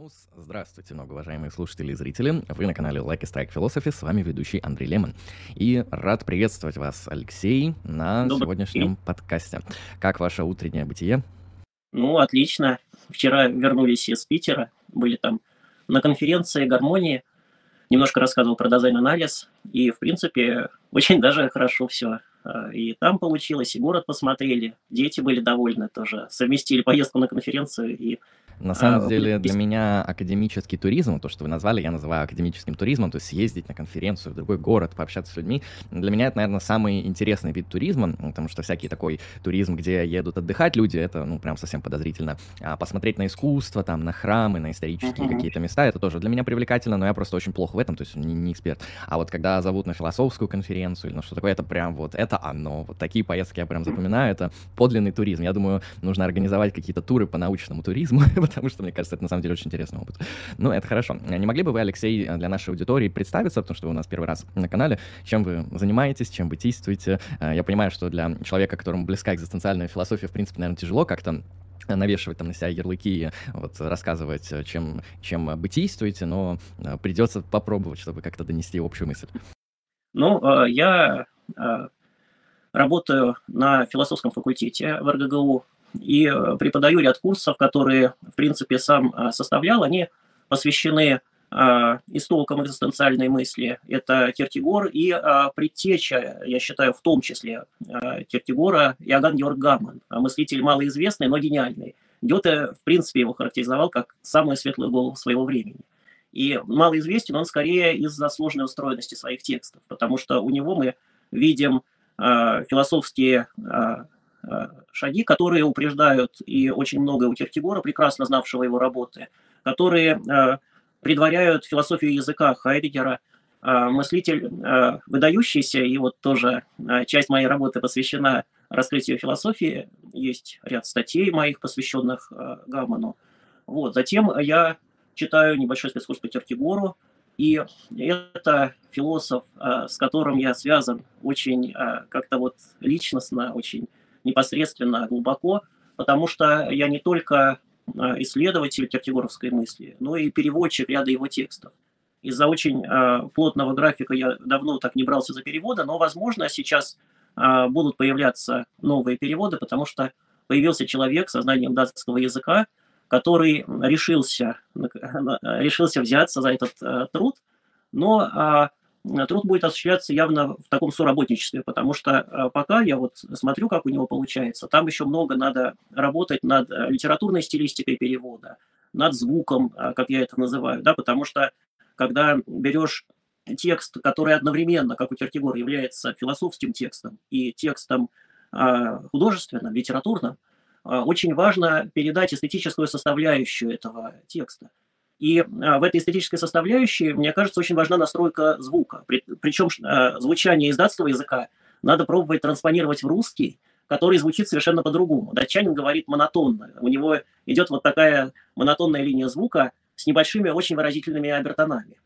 Здравствуйте, многоуважаемые слушатели и зрители. Вы на канале Lucky Strike Philosophy, с вами ведущий Андрей Лемон. И рад приветствовать вас, Алексей, на Добрый день. сегодняшнем подкасте. Как ваше утреннее бытие? Ну, отлично. Вчера вернулись из Питера, были там на конференции гармонии, немножко рассказывал про дизайн-анализ, и, в принципе, очень даже хорошо все. И там получилось, и город посмотрели, дети были довольны тоже, совместили поездку на конференцию и На самом деле, для путешествие. меня академический туризм, то, что вы назвали, я называю академическим туризмом, то есть съездить на конференцию в другой город, пообщаться с людьми. Для меня это, наверное, самый интересный вид туризма, потому что всякий такой туризм, где едут отдыхать люди, это, ну, прям совсем подозрительно. А посмотреть на искусство, там, на храмы, на исторические Мгм. какие-то места, это тоже для меня привлекательно, но я просто очень плохо в этом, то есть не эксперт. А вот когда зовут на философскую конференцию или на что такое, это прям вот, это оно. Вот такие поездки я прям запоминаю, это подлинный туризм. Я думаю, нужно организовать какие-то туры по научному туризму, потому что, мне кажется, это на самом деле очень интересный опыт. Ну, это хорошо. Не могли бы вы, Алексей, для нашей аудитории представиться, потому что вы у нас первый раз на канале, чем вы занимаетесь, чем вы действуете? Я понимаю, что для человека, которому близка экзистенциальная философия, в принципе, наверное, тяжело как-то навешивать там на себя ярлыки, вот, рассказывать, чем вы действуете, но придется попробовать, чтобы как-то донести общую мысль. Ну, я а, работаю на философском факультете в РГГУ и преподаю ряд курсов, которые, в принципе, сам составлял. Они посвящены истокам экзистенциальной мысли. Это Кierkegaard и предтеча, я считаю, в том числе Кierkegaard Иоганн Георг Гамман, мыслитель малоизвестный, но гениальный. Гёте, в принципе, его характеризовал как самую светлую голову своего времени. И малоизвестен он скорее из-за сложной устроенности своих текстов, потому что у него мы видим философские шаги, которые упреждают и очень многое у Киркегора, прекрасно знавшего его работы, которые предваряют философию языка Хайдеггера, мыслитель выдающийся, и вот тоже часть моей работы посвящена раскрытию философии, есть ряд статей моих, посвященных Гамману. Вот. Затем я читаю небольшой спецкурс по Киркегору, и это философ, с которым я связан очень как-то вот личностно, очень непосредственно, глубоко, потому что я не только исследователь киркегоровской мысли, но и переводчик ряда его текстов. Из-за очень плотного графика я давно так не брался за переводы, но, возможно, сейчас будут появляться новые переводы, потому что появился человек со знанием датского языка, который решился взяться за этот труд, но труд будет осуществляться явно в таком соработничестве, потому что пока я вот смотрю, как у него получается, там еще много надо работать над литературной стилистикой перевода, над звуком, как я это называю, да, потому что когда берешь текст, который одновременно, как у Киркегора, является философским текстом и текстом художественным, литературным, очень важно передать эстетическую составляющую этого текста. И в этой эстетической составляющей, мне кажется, очень важна настройка звука. Причем звучание из датского языка надо пробовать транспонировать в русский, который звучит совершенно по-другому. Датчанин говорит монотонно. У него идет вот такая монотонная линия звука с небольшими, очень выразительными обертонами.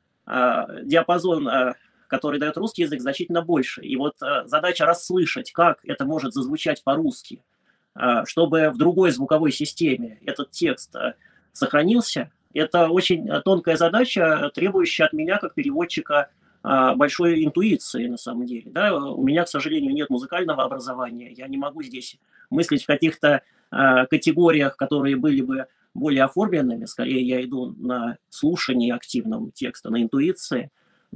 Диапазон, который дает русский язык, значительно больше. И вот задача расслышать, как это может зазвучать по-русски, чтобы в другой звуковой системе этот текст сохранился, это очень тонкая задача, требующая от меня, как переводчика, большой интуиции, на самом деле. Да? У меня, к сожалению, нет музыкального образования, я не могу здесь мыслить в каких-то категориях, которые были бы более оформленными, скорее я иду на слушание активном текста, на интуиции,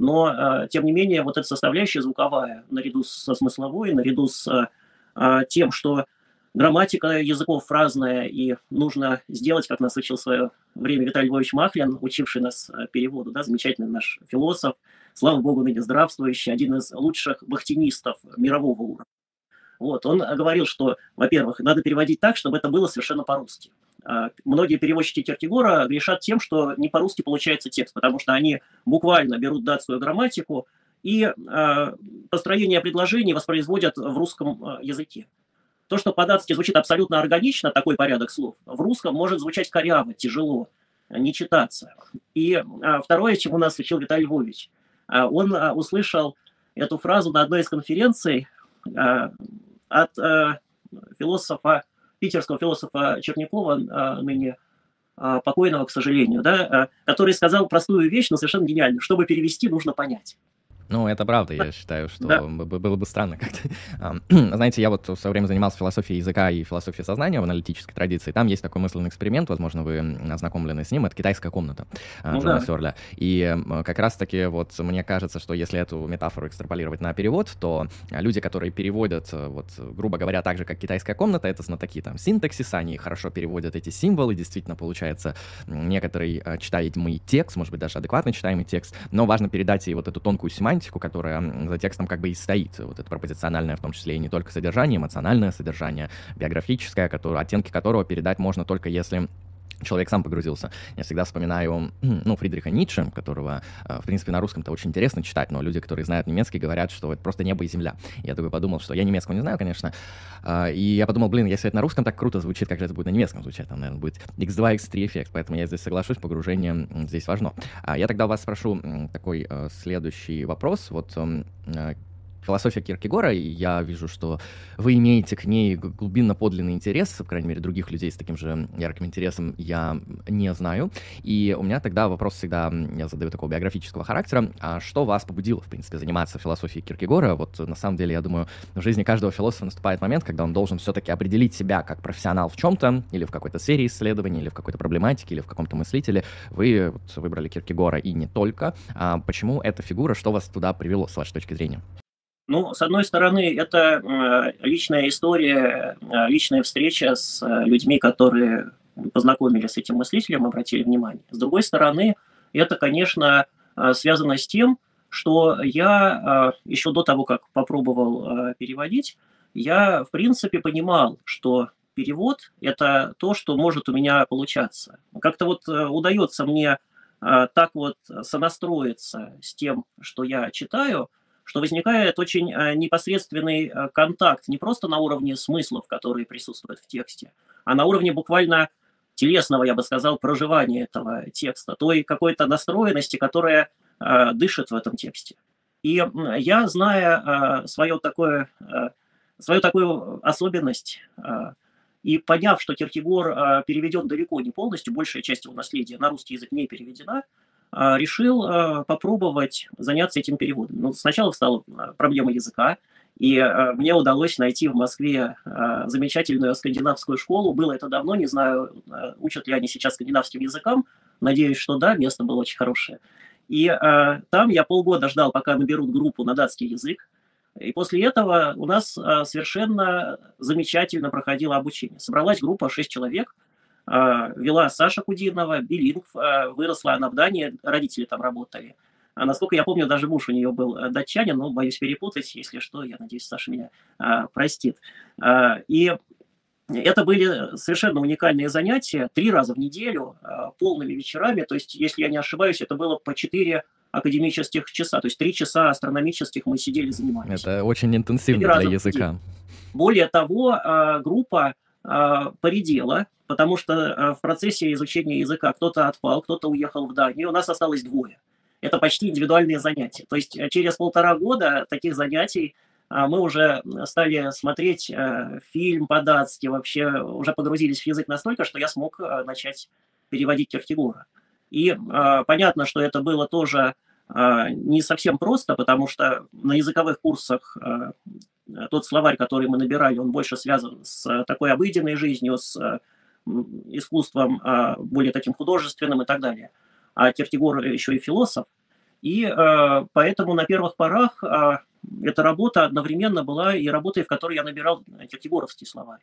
но, тем не менее, вот эта составляющая звуковая, наряду со смысловой, наряду с тем, что грамматика языков разная, и нужно сделать, как нас учил в свое время Виталий Львович Махлин, учивший нас переводу, да, замечательный наш философ, слава богу, ныне здравствующий, один из лучших бахтинистов мирового уровня. Вот, он говорил, что, во-первых, надо переводить так, чтобы это было совершенно по-русски. Многие переводчики Киркегора грешат тем, что не по-русски получается текст, потому что они буквально берут датскую грамматику и построение предложений воспроизводят в русском языке. То, что по-датски звучит абсолютно органично, такой порядок слов, в русском может звучать коряво, тяжело, не читаться. И второе, чему нас учил Виталий Львович, он услышал эту фразу на одной из конференций от философа, питерского философа Чернякова, ныне покойного, к сожалению, да, который сказал простую вещь, но совершенно гениальную: чтобы перевести, нужно понять. Ну, это правда, я считаю, Да, что было бы странно как-то. Знаете, я вот в свое время занимался философией языка и философией сознания в аналитической традиции. Там есть такой мысленный эксперимент, возможно, вы ознакомлены с ним, это «Китайская комната» ну Джона да. Сёрля. И как раз-таки вот мне кажется, что если эту метафору экстраполировать на перевод, то люди, которые переводят, вот, грубо говоря, так же, как «Китайская комната», это знатоки там синтаксиса, они хорошо переводят эти символы, действительно получается некоторый читаемый текст, может быть, даже адекватно читаемый текст, но важно передать и вот эту тонкую семантику, которая за текстом как бы и стоит, вот это пропозициональное, в том числе и не только содержание, эмоциональное содержание, биографическое, оттенки которого передать можно только если человек сам погрузился. Я всегда вспоминаю, ну, Фридриха Ницше, которого, в принципе, на русском-то очень интересно читать, но люди, которые знают немецкий, говорят, что это просто небо и земля. Я такой подумал, что я немецкого не знаю, конечно, и я подумал, блин, если это на русском так круто звучит, как же это будет на немецком звучать? Там, наверное, будет X2, X3 эффект, поэтому я здесь соглашусь, погружение здесь важно. Я тогда у вас спрошу такой следующий вопрос. Вот философия Киркегора, и я вижу, что вы имеете к ней глубинно-подлинный интерес, по крайней мере, других людей с таким же ярким интересом я не знаю. И у меня тогда вопрос всегда, я задаю такого биографического характера, а что вас побудило, в принципе, заниматься философией Киркегора? Вот на самом деле, я думаю, в жизни каждого философа наступает момент, когда он должен все-таки определить себя как профессионал в чем-то, или в какой-то сфере исследований, или в какой-то проблематике, или в каком-то мыслителе. Вы вот выбрали Киркегора и не только. Почему эта фигура, что вас туда привело, с вашей точки зрения? Ну, с одной стороны, это личная история, личная встреча с людьми, которые познакомились с этим мыслителем, обратили внимание. С другой стороны, это, конечно, связано с тем, что я еще до того, как попробовал переводить, я, в принципе, понимал, что перевод – это то, что может у меня получаться. Как-то вот удается мне так вот сонастроиться с тем, что я читаю, что возникает очень непосредственный контакт не просто на уровне смыслов, которые присутствуют в тексте, а на уровне буквально телесного, я бы сказал, проживания этого текста, той какой-то настроенности, которая дышит в этом тексте. И я, зная свою такую особенность, и поняв, что Киркегор переведен далеко не полностью, большая часть его наследия на русский язык не переведена, решил попробовать заняться этим переводом. Ну, сначала встала проблема языка, и мне удалось найти в Москве замечательную скандинавскую школу. Было это давно, не знаю, учат ли они сейчас скандинавским языкам. Надеюсь, что да, место было очень хорошее. И там я полгода ждал, пока наберут группу на датский язык. И после этого у нас совершенно замечательно проходило обучение. Собралась группа 6 человек, вела Саша Кудинова, билингв, выросла она в Дании, родители там работали. Насколько я помню, даже муж у нее был датчанин, но боюсь перепутать, если что, я надеюсь, Саша меня простит. И это были совершенно уникальные занятия, 3 раза в неделю, полными вечерами, то есть, если я не ошибаюсь, это было по 4 академических часа, то есть 3 часа астрономических мы сидели, занимались. Это очень интенсивно для языка. Более того, группа поредела, потому что в процессе изучения языка кто-то отпал, кто-то уехал в Данию, у нас осталось 2. Это почти индивидуальные занятия. То есть через 1,5 года таких занятий мы уже стали смотреть фильм по-датски, вообще уже погрузились в язык настолько, что я смог начать переводить Киркегора. И понятно, что это было тоже не совсем просто, потому что на языковых курсах тот словарь, который мы набирали, он больше связан с такой обыденной жизнью, с искусством более таким художественным и так далее. А Киркегор еще и философ. И поэтому на первых порах эта работа одновременно была и работой, в которой я набирал киркегоровский словарь.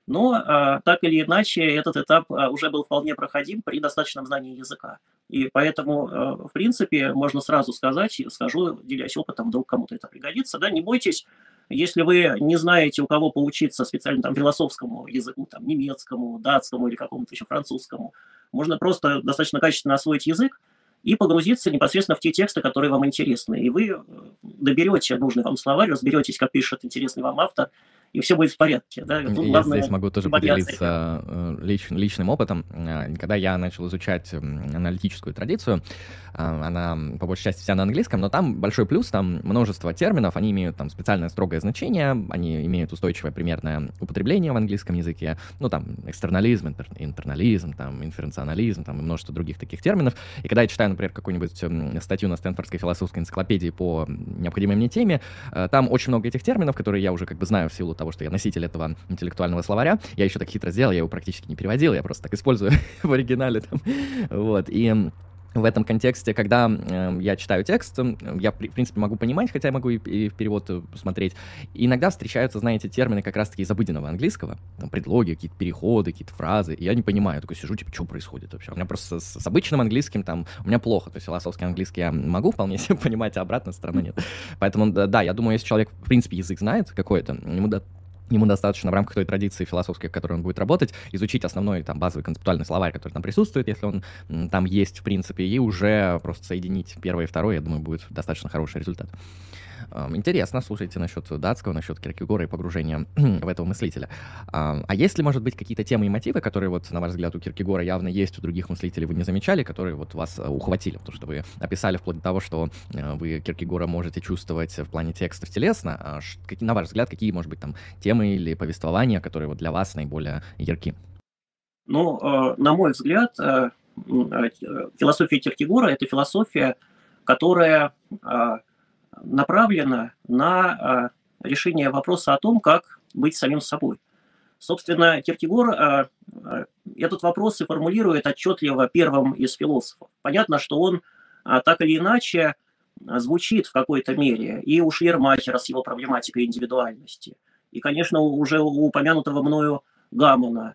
Но так или иначе этот этап уже был вполне проходим при достаточном знании языка. И поэтому, в принципе, можно сразу сказать, скажу, делясь опытом, вдруг кому-то это пригодится, да, не бойтесь, если вы не знаете, у кого поучиться специально там философскому языку, там, немецкому, датскому или какому-то еще французскому, можно просто достаточно качественно освоить язык и погрузиться непосредственно в те тексты, которые вам интересны. И вы доберете нужный вам словарь, разберетесь, как пишет интересный вам автор, и все будет в порядке. Да? Тут Я главное здесь могу тоже не бояться этого. поделиться личным опытом. Когда я начал изучать аналитическую традицию, она по большей части вся на английском, но там большой плюс, там множество терминов, они имеют там специальное строгое значение, они имеют устойчивое примерное употребление в английском языке, ну там экстернализм, интернализм, там инференционализм, там и множество других таких терминов. И когда я читаю, например, какую-нибудь статью на Стэнфордской философской энциклопедии по необходимой мне теме, там очень много этих терминов, которые я уже как бы знаю в силу того, что я носитель этого интеллектуального словаря. Я еще так хитро сделал, я его практически не переводил, я просто так использую в оригинале там. Вот, и в этом контексте, когда я читаю текст, я, в принципе, могу понимать, хотя я могу и в перевод посмотреть. И иногда встречаются, знаете, термины как раз-таки из обыденного английского, там предлоги, какие-то переходы, какие-то фразы, и я не понимаю, я такой сижу, типа, что происходит вообще? У меня просто с обычным английским там, у меня плохо, то есть философский английский я могу вполне себе понимать, а обратная сторона нет. Поэтому, да, я думаю, если человек, в принципе, язык знает какой-то, ему достаточно в рамках той традиции философской, в которой он будет работать, изучить основной там базовый концептуальный словарь, который там присутствует, если он там есть, в принципе, и уже просто соединить первое и второе, я думаю, будет достаточно хороший результат. Интересно, слушайте, насчет датского, насчет Киркегора и погружения в этого мыслителя. А есть ли, может быть, какие-то темы и мотивы, которые, вот, на ваш взгляд, у Киркегора явно есть, у других мыслителей вы не замечали, которые вот вас ухватили? Потому что вы описали вплоть до того, что вы Киркегора можете чувствовать в плане текстов телесно. На ваш взгляд, какие, может быть, там темы или повествования, которые вот для вас наиболее ярки? Ну, на мой взгляд, философия Киркегора – это философия, которая направлена на решение вопроса о том, как быть самим собой. Собственно, Киркегор этот вопрос и формулирует отчетливо первым из философов. Понятно, что он так или иначе звучит в какой-то мере и у Шлейермахера с его проблематикой индивидуальности, и, конечно, уже у упомянутого мною Гамона,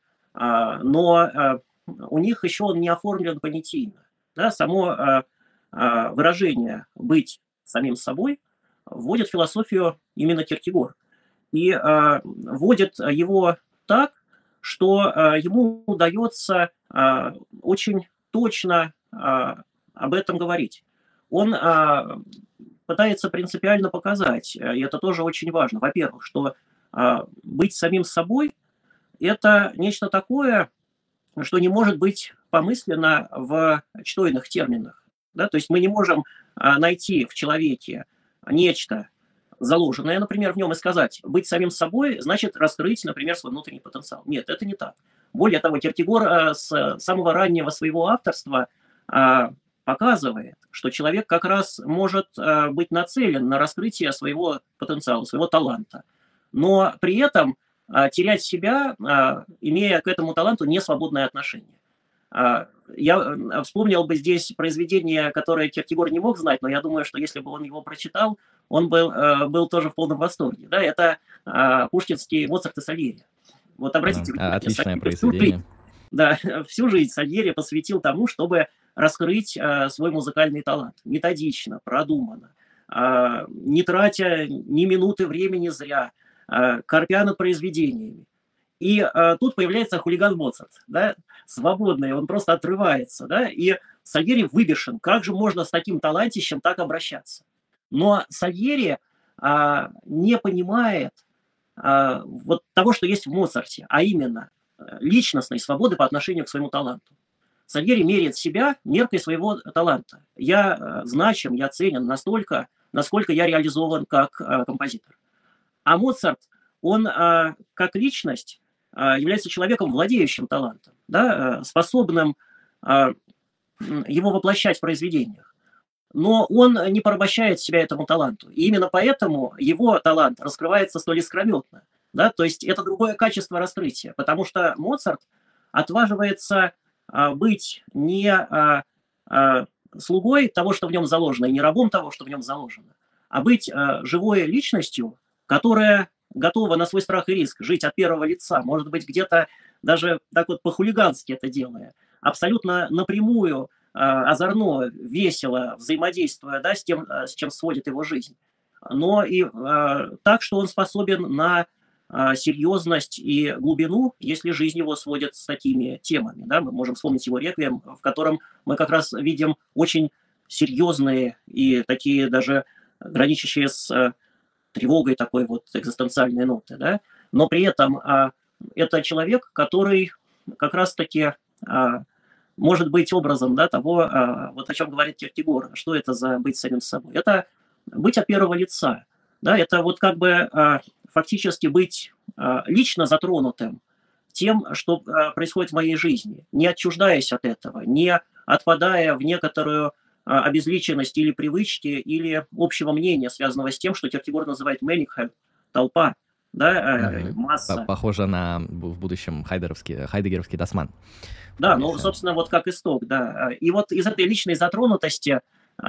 но у них еще он не оформлен понятийно. Да, само выражение «быть самим собой» вводит в философию именно Киркегор. И вводит его так, что ему удается очень точно об этом говорить. Он пытается принципиально показать, и это тоже очень важно, во-первых, что быть самим собой – это нечто такое, что не может быть помыслено в чтойных терминах. Да? То есть мы не можем найти в человеке нечто заложенное, например, в нем и сказать, быть самим собой значит раскрыть, например, свой внутренний потенциал. Нет, это не так. Более того, Киркегор с самого раннего своего авторства показывает, что человек как раз может быть нацелен на раскрытие своего потенциала, своего таланта, но при этом терять себя, имея к этому таланту несвободное отношение. Я вспомнил бы здесь произведение, которое Киркегор не мог знать, но я думаю, что если бы он его прочитал, он был тоже в полном восторге. Да, это пушкинский «Моцарт и Сальери». Вот обратите внимание, отличное произведение. Да, всю жизнь Сальери посвятил тому, чтобы раскрыть свой музыкальный талант. Методично, продуманно, не тратя ни минуты времени зря, корпя над произведениями. И тут появляется хулиган Моцарт, да, свободный, он просто отрывается, да, и Сальери выбешен, как же можно с таким талантищем так обращаться. Но Сальери не понимает вот того, что есть в Моцарте, а именно личностной свободы по отношению к своему таланту. Сальери меряет себя меркой своего таланта. Я значим, я ценен настолько, насколько я реализован как композитор. А Моцарт, он как личность является человеком, владеющим талантом, да, способным его воплощать в произведениях. Но он не порабощает себя этому таланту. И именно поэтому его талант раскрывается столь искрометно. Да? То есть это другое качество раскрытия. Потому что Моцарт отваживается быть не слугой того, что в нем заложено, и не рабом того, что в нем заложено, а быть живой личностью, которая готова на свой страх и риск жить от первого лица, может быть, где-то даже так вот по-хулигански это делая, абсолютно напрямую, озорно, весело взаимодействуя, да, с тем, с чем сводит его жизнь, но и так, что он способен на серьезность и глубину, если жизнь его сводит с такими темами. Да? Мы можем вспомнить его «Реквием», в котором мы как раз видим очень серьезные и такие даже граничащие с тревогой такой вот экзистенциальной ноты. Да? но при этом это человек, который как раз-таки может быть образом, да, того, вот о чем говорит Киркегор. Что это за быть самим собой? Это быть от первого лица. Да, это вот как бы фактически быть лично затронутым тем, что происходит в моей жизни, не отчуждаясь от этого, не отпадая в некоторую обезличенность или привычки, или общего мнения, связанного с тем, что Киркегор называет «менигхальт», толпа, да, масса. Похоже на в будущем хайдегеровский досман. Да, ну, собственно, вот как исток, да. И вот из этой личной затронутости,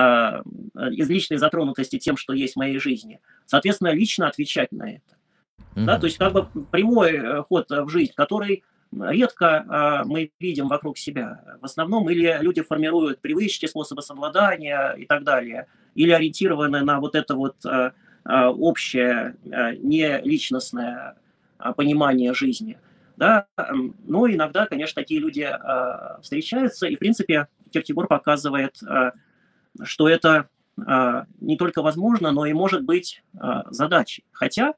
тем, что есть в моей жизни, соответственно, лично отвечать на это. Да, то есть как бы прямой ход в жизнь, который редко мы видим вокруг себя. В основном или люди формируют привычки, способы самообладания и так далее, или ориентированы на вот это вот общее, не личностное понимание жизни. Да? Но иногда, конечно, такие люди встречаются, и, в принципе, Киркегор показывает, что это не только возможно, но и может быть задачей. Хотя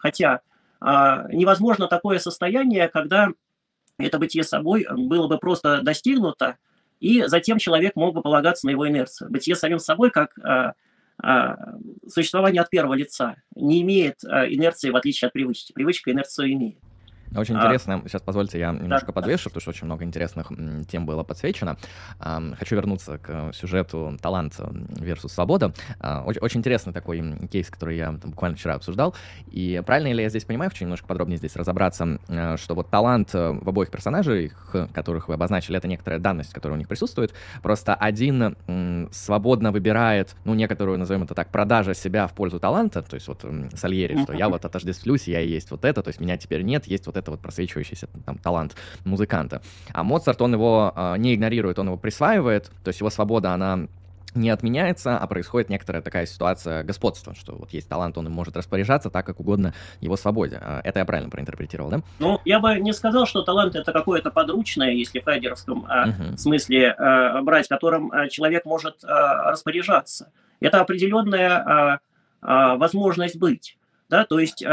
невозможно такое состояние, когда это бытие собой было бы просто достигнуто, и затем человек мог бы полагаться на его инерцию. Бытие самим собой, как существование от первого лица, не имеет инерции, в отличие от привычки. Привычка инерцию имеет. Очень интересно. Сейчас позвольте, я немножко подвешу, потому что очень много интересных тем было подсвечено. Хочу вернуться к сюжету «Талант versus свобода». Очень интересный такой кейс, который я буквально вчера обсуждал. И правильно ли я здесь понимаю, хочу немножко подробнее здесь разобраться, что вот талант в обоих персонажей, которых вы обозначили, это некоторая данность, которая у них присутствует. Просто один свободно выбирает, ну, некоторую, назовем это так, продажа себя в пользу таланта. То есть вот Сальери, что я вот отождествлюсь, я и есть вот это, то есть меня теперь нет, есть вот это вот просвечивающийся там талант музыканта. А Моцарт, он его не игнорирует, он его присваивает, то есть его свобода, она не отменяется, а происходит некоторая такая ситуация господства, что вот есть талант, он им может распоряжаться так, как угодно его свободе. Это я правильно проинтерпретировал, да? Ну, я бы не сказал, что талант — это какое-то подручное, если в хайдеровском смысле брать, которым человек может распоряжаться. Это определенная возможность быть. Да, то есть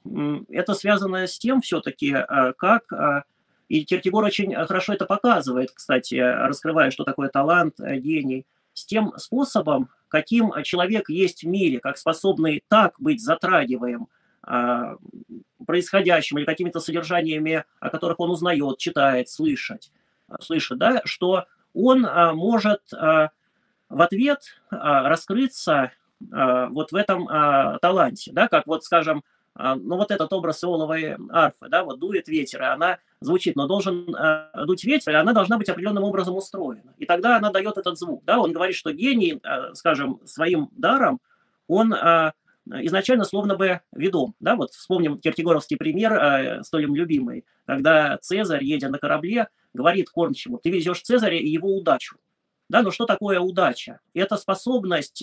это связано с тем все-таки, как, и Киркегор очень хорошо это показывает, кстати, раскрывая, что такое талант, гений, с тем способом, каким человек есть в мире, как способный так быть затрагиваем происходящим или какими-то содержаниями, о которых он узнает, читает, слышит, да, что он может в ответ раскрыться вот в этом таланте, да, как вот, скажем, ну вот этот образ иоловой арфы, да, вот дует ветер, и она звучит, но должен дуть ветер, и она должна быть определенным образом устроена. И тогда она дает этот звук, да, он говорит, что гений, скажем, своим даром, он изначально словно бы ведом, да, вот вспомним киркегоровский пример, столь им любимый, когда Цезарь, едя на корабле, говорит кормчему: ты везешь Цезаря и его удачу, да, но что такое удача? Это способность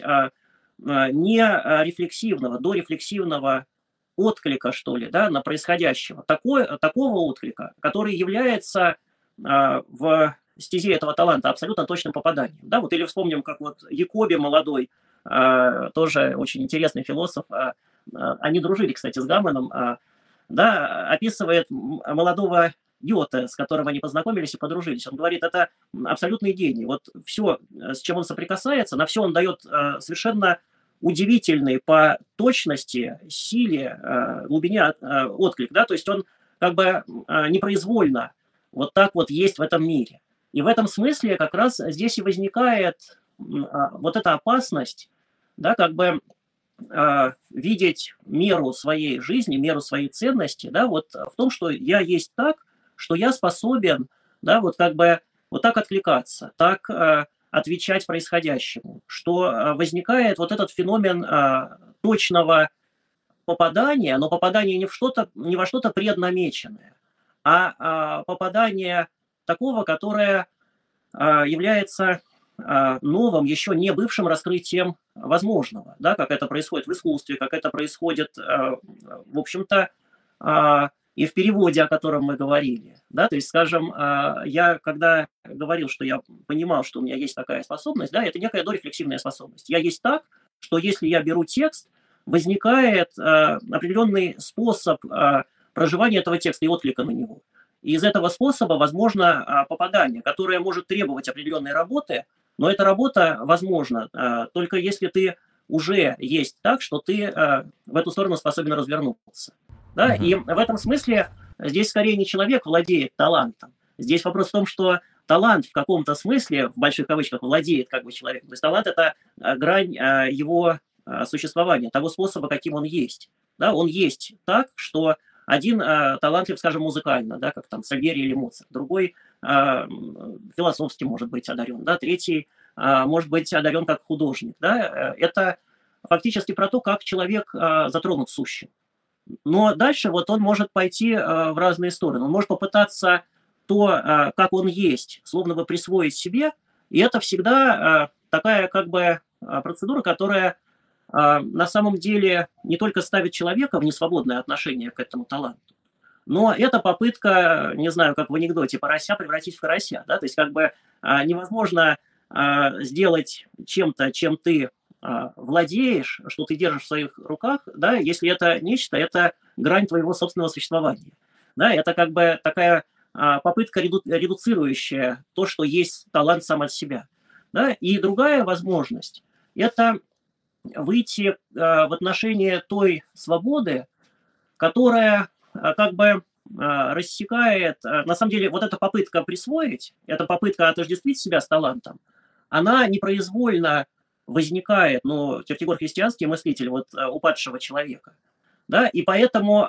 не рефлексивного, дорефлексивного отклика, что ли, да, на происходящего. Такого отклика, который является в стезе этого таланта абсолютно точным попаданием. Да, вот или вспомним, как вот Якоби молодой, тоже очень интересный философ, они дружили, кстати, с Гаммоном, да, описывает молодого Гёте, с которым они познакомились и подружились. Он говорит, это абсолютный гений. Вот все, с чем он соприкасается, на все он дает совершенно удивительный по точности, силе, глубине отклик. Да? То есть он как бы непроизвольно вот так вот есть в этом мире. И в этом смысле как раз здесь и возникает вот эта опасность, да, как бы видеть меру своей жизни, меру своей ценности, да, вот в том, что я есть так, что я способен, да, вот как бы вот так откликаться, так отвечать происходящему, что возникает вот этот феномен точного попадания, но попадание не во что-то преднамеченное, а попадание такого, которое является новым, еще не бывшим раскрытием возможного, да, как это происходит в искусстве, как это происходит, в общем-то, и в переводе, о котором мы говорили. Да? То есть, скажем, я когда говорил, что я понимал, что у меня есть такая способность, да, это некая дорефлексивная способность. Я есть так, что если я беру текст, возникает определенный способ проживания этого текста и отклика на него. И из этого способа возможно попадание, которое может требовать определенной работы, но эта работа возможна только если ты уже есть так, что ты в эту сторону способен развернуться. Да? И в этом смысле здесь скорее не человек владеет талантом. Здесь вопрос в том, что талант в каком-то смысле, в больших кавычках, владеет как бы человеком. То есть талант – это грань его существования, того способа, каким он есть. Да? Он есть так, что один талантлив, скажем, музыкально, да, как там Сальери или Моцарт, другой философски может быть одарен, да, третий может быть одарен как художник. Да? Это фактически про то, как человек затронут сущим. Но дальше вот он может пойти в разные стороны. Он может попытаться то, как он есть, словно бы присвоить себе, и это всегда такая как бы процедура, которая на самом деле не только ставит человека в несвободное отношение к этому таланту, но это попытка, не знаю, как в анекдоте, порося превратить в карася. Да? То есть как бы невозможно сделать чем-то, чем ты владеешь, что ты держишь в своих руках, да, если это нечто, это грань твоего собственного существования. Да? Это как бы такая попытка редуцирующая то, что есть талант сам от себя. Да? И другая возможность – это выйти в отношении той свободы, которая как бы рассекает, на самом деле, вот эта попытка присвоить, эта попытка отождествить себя с талантом, она непроизвольно возникает, ну, Киркегор христианский мыслитель, вот упадшего человека, да, и поэтому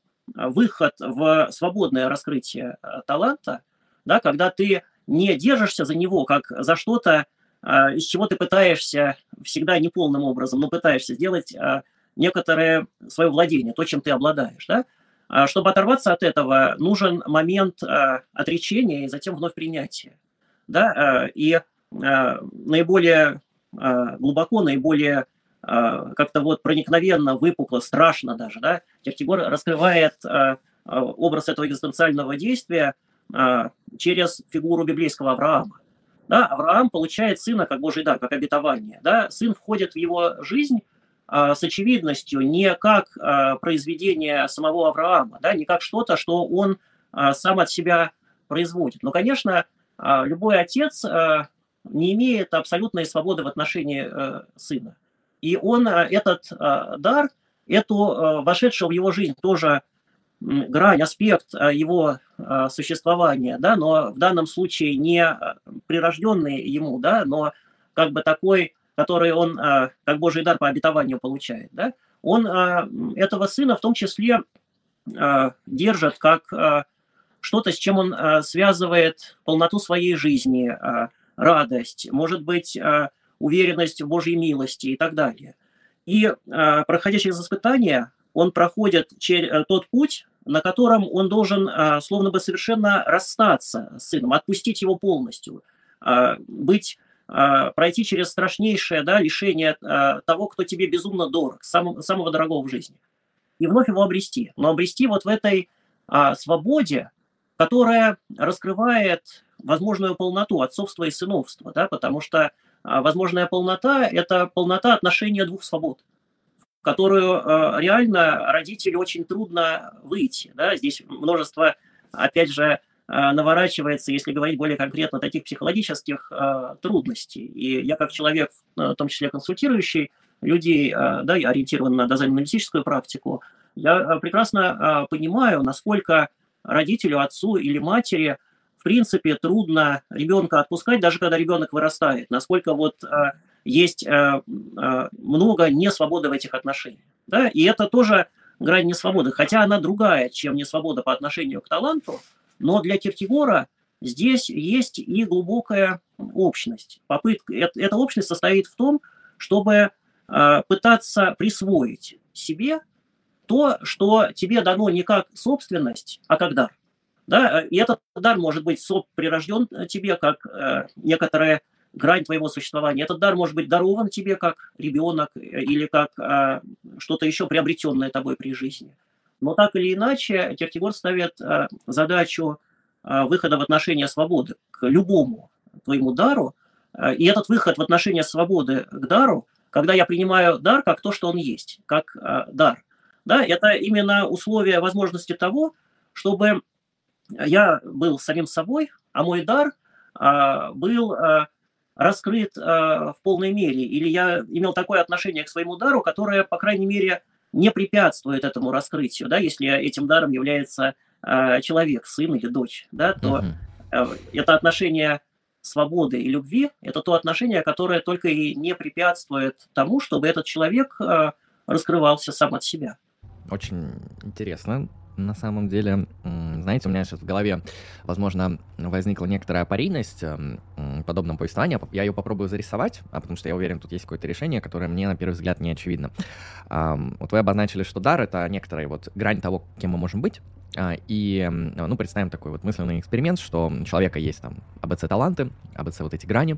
выход в свободное раскрытие таланта, да, когда ты не держишься за него как за что-то, из чего ты пытаешься всегда неполным образом, но пытаешься сделать некоторое свое владение, то, чем ты обладаешь. Да? Чтобы оторваться от этого, нужен момент отречения и затем вновь принятия. Да? И наиболее глубоко, наиболее как-то вот проникновенно, выпукло, страшно даже, да, Киркегор раскрывает образ этого экзистенциального действия через фигуру библейского Авраама. Да, Авраам получает сына как Божий дар, как обетование. Да? Сын входит в его жизнь с очевидностью не как произведение самого Авраама, да? Не как что-то, что он сам от себя производит. Но, конечно, любой отец не имеет абсолютной свободы в отношении сына. И он этот дар, эту вошедшую в его жизнь тоже грань, аспект его существования, да, но в данном случае не прирожденный ему, да, но как бы такой, который он как Божий дар по обетованию получает, да, он этого сына в том числе держит как что-то, с чем он связывает полноту своей жизни, радость, может быть, уверенность в Божьей милости и так далее. И проходя через испытания, он проходит тот путь, на котором он должен словно бы совершенно расстаться с сыном, отпустить его полностью, пройти через страшнейшее, да, лишение того, кто тебе безумно дорог, самого дорогого в жизни, и вновь его обрести. Но обрести вот в этой свободе, которая раскрывает возможную полноту отцовства и сыновства, да, потому что возможная полнота – это полнота отношения двух свобод, в которую реально родителю очень трудно выйти. Да? Здесь множество, опять же, наворачивается, если говорить более конкретно, таких психологических трудностей. И я как человек, в том числе консультирующий людей, да, ориентирован на дозально-аналитическую практику, я прекрасно понимаю, насколько родителю, отцу или матери в принципе трудно ребенка отпускать, даже когда ребенок вырастает, насколько вот есть много несвободы в этих отношениях. Да? И это тоже грань несвободы, хотя она другая, чем несвобода по отношению к таланту, но для Киркегора здесь есть и глубокая общность. Эта общность состоит в том, чтобы пытаться присвоить себе то, что тебе дано не как собственность, а как дар. Да? И этот дар может быть прирожден тебе как некоторая грань твоего существования. Этот дар может быть дарован тебе как ребенок или как что-то еще приобретенное тобой при жизни. Но так или иначе Киркегор ставит задачу выхода в отношения свободы к любому твоему дару. И этот выход в отношения свободы к дару, когда я принимаю дар как то, что он есть, как дар, Да, это именно условие возможности того, чтобы я был самим собой, а мой дар был раскрыт в полной мере, или я имел такое отношение к своему дару, которое, по крайней мере, не препятствует этому раскрытию, да, если этим даром является человек, сын или дочь, да, то Мгм. это отношение свободы и любви, это то отношение, которое только и не препятствует тому, чтобы этот человек раскрывался сам от себя. Очень интересно. На самом деле, знаете, у меня сейчас в голове, возможно, возникла некоторая апорийность в подобном повествовании. Я ее попробую зарисовать, потому что я уверен, тут есть какое-то решение, которое мне на первый взгляд не очевидно. Вот вы обозначили, что дар — это некоторая вот грань того, кем мы можем быть. Ну, представим такой вот мысленный эксперимент, что у человека есть там АБЦ-таланты, АБЦ вот эти грани,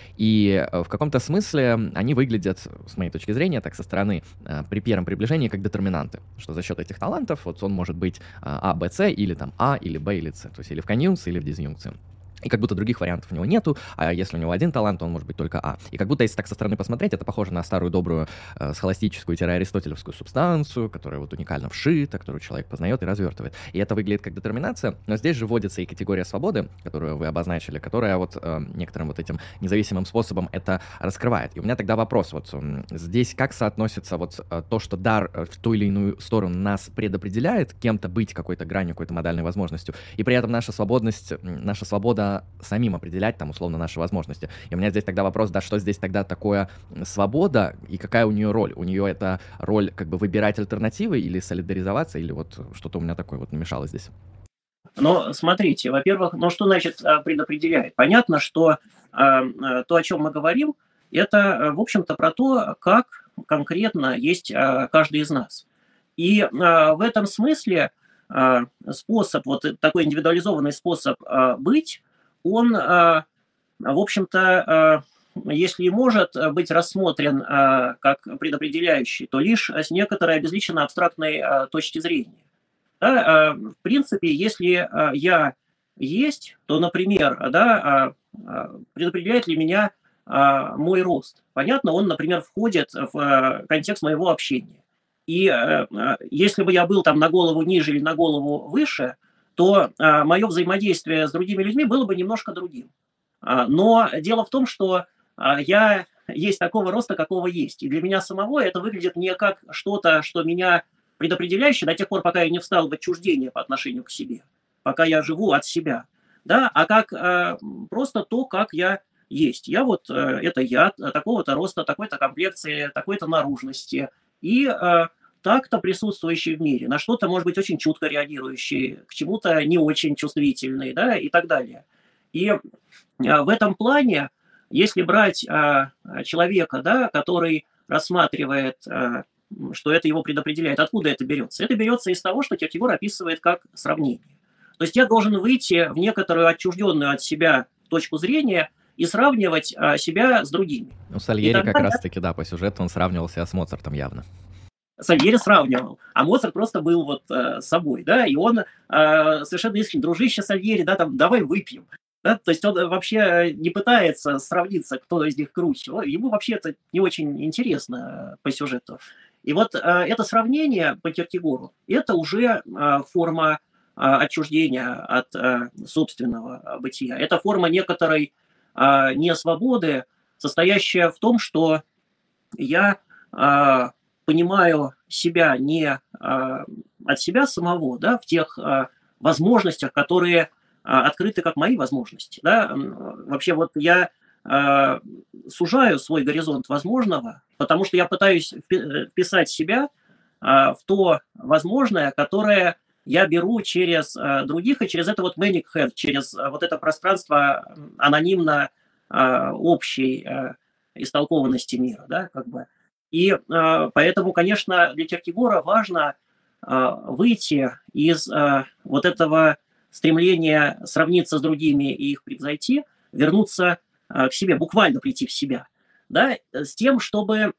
и в каком-то смысле они выглядят, с моей точки зрения, так со стороны, при первом приближении как детерминанты, что за счет этих талантов вот он может быть А, Б, С, или там А, или Б, или С, то есть или в конъюнкции, или в дизъюнкции. И как будто других вариантов у него нету, а если у него один талант, то он может быть только А. И как будто, если так со стороны посмотреть, это похоже на старую добрую схоластическую-аристотелевскую субстанцию, которая вот уникально вшита, которую человек познает и развертывает. И это выглядит как детерминация, но здесь же вводится и категория свободы, которую вы обозначили, которая вот некоторым вот этим независимым способом это раскрывает. И у меня тогда вопрос, вот здесь как соотносится вот то, что дар в ту или иную сторону нас предопределяет кем-то быть, какой-то гранью, какой-то модальной возможностью, и при этом наша свободность, наша свобода самим определять там условно наши возможности. И у меня здесь тогда вопрос, да, что здесь тогда такое свобода и какая у нее роль? У нее это роль как бы выбирать альтернативы или солидаризоваться, или вот что-то у меня такое вот намешалось здесь? Но смотрите, во-первых, ну что значит предопределяет? Понятно, что то, о чем мы говорим, это, в общем-то, про то, как конкретно есть каждый из нас. И в этом смысле способ, вот такой индивидуализованный способ быть, он, в общем-то, если и может быть рассмотрен как предопределяющий, то лишь с некоторой обезличенно абстрактной точки зрения. Да, в принципе, если я есть, то, например, да, предопределяет ли меня мой рост? Понятно, он, например, входит в контекст моего общения. И если бы я был там на голову ниже или на голову выше, то мое взаимодействие с другими людьми было бы немножко другим. Но дело в том, что я есть такого роста, какого есть. И для меня самого это выглядит не как что-то, что меня предопределяющее до тех пор, пока я не встал в отчуждение по отношению к себе, пока я живу от себя, да, а как просто то, как я есть. Я вот, это я, такого-то роста, такой-то комплекции, такой-то наружности, и так-то присутствующий в мире, на что-то, может быть, очень чутко реагирующий, к чему-то не очень чувствительный, да, и так далее. И в этом плане, если брать человека, да, который рассматривает, что это его предопределяет, откуда это берется? Это берется из того, что Киркегор описывает как сравнение. То есть я должен выйти в некоторую отчужденную от себя точку зрения и сравнивать себя с другими. Ну, И Сальери как тогда раз-таки, да, по сюжету он сравнивал себя с Моцартом явно. Сальери сравнивал, а Моцарт просто был вот собой, да, и он совершенно искренне, дружище Сальери, да, там, давай выпьем. Да, то есть он вообще не пытается сравниться, кто из них круче. Ему вообще это не очень интересно по сюжету. И вот это сравнение по Киркегору, это уже форма отчуждения от собственного бытия. Это форма некоторой несвободы, состоящая в том, что я понимаю себя не от себя самого, да, в тех возможностях, которые открыты как мои возможности. Да. Вообще вот я сужаю свой горизонт возможного, потому что я пытаюсь вписать себя в то возможное, которое я беру через других и через это вот manic head, через вот это пространство анонимно общей истолкованности мира, да, как бы. И поэтому, конечно, для Киркегора важно выйти из вот этого стремления сравниться с другими и их превзойти, вернуться к себе, буквально прийти в себя, да, с тем, чтобы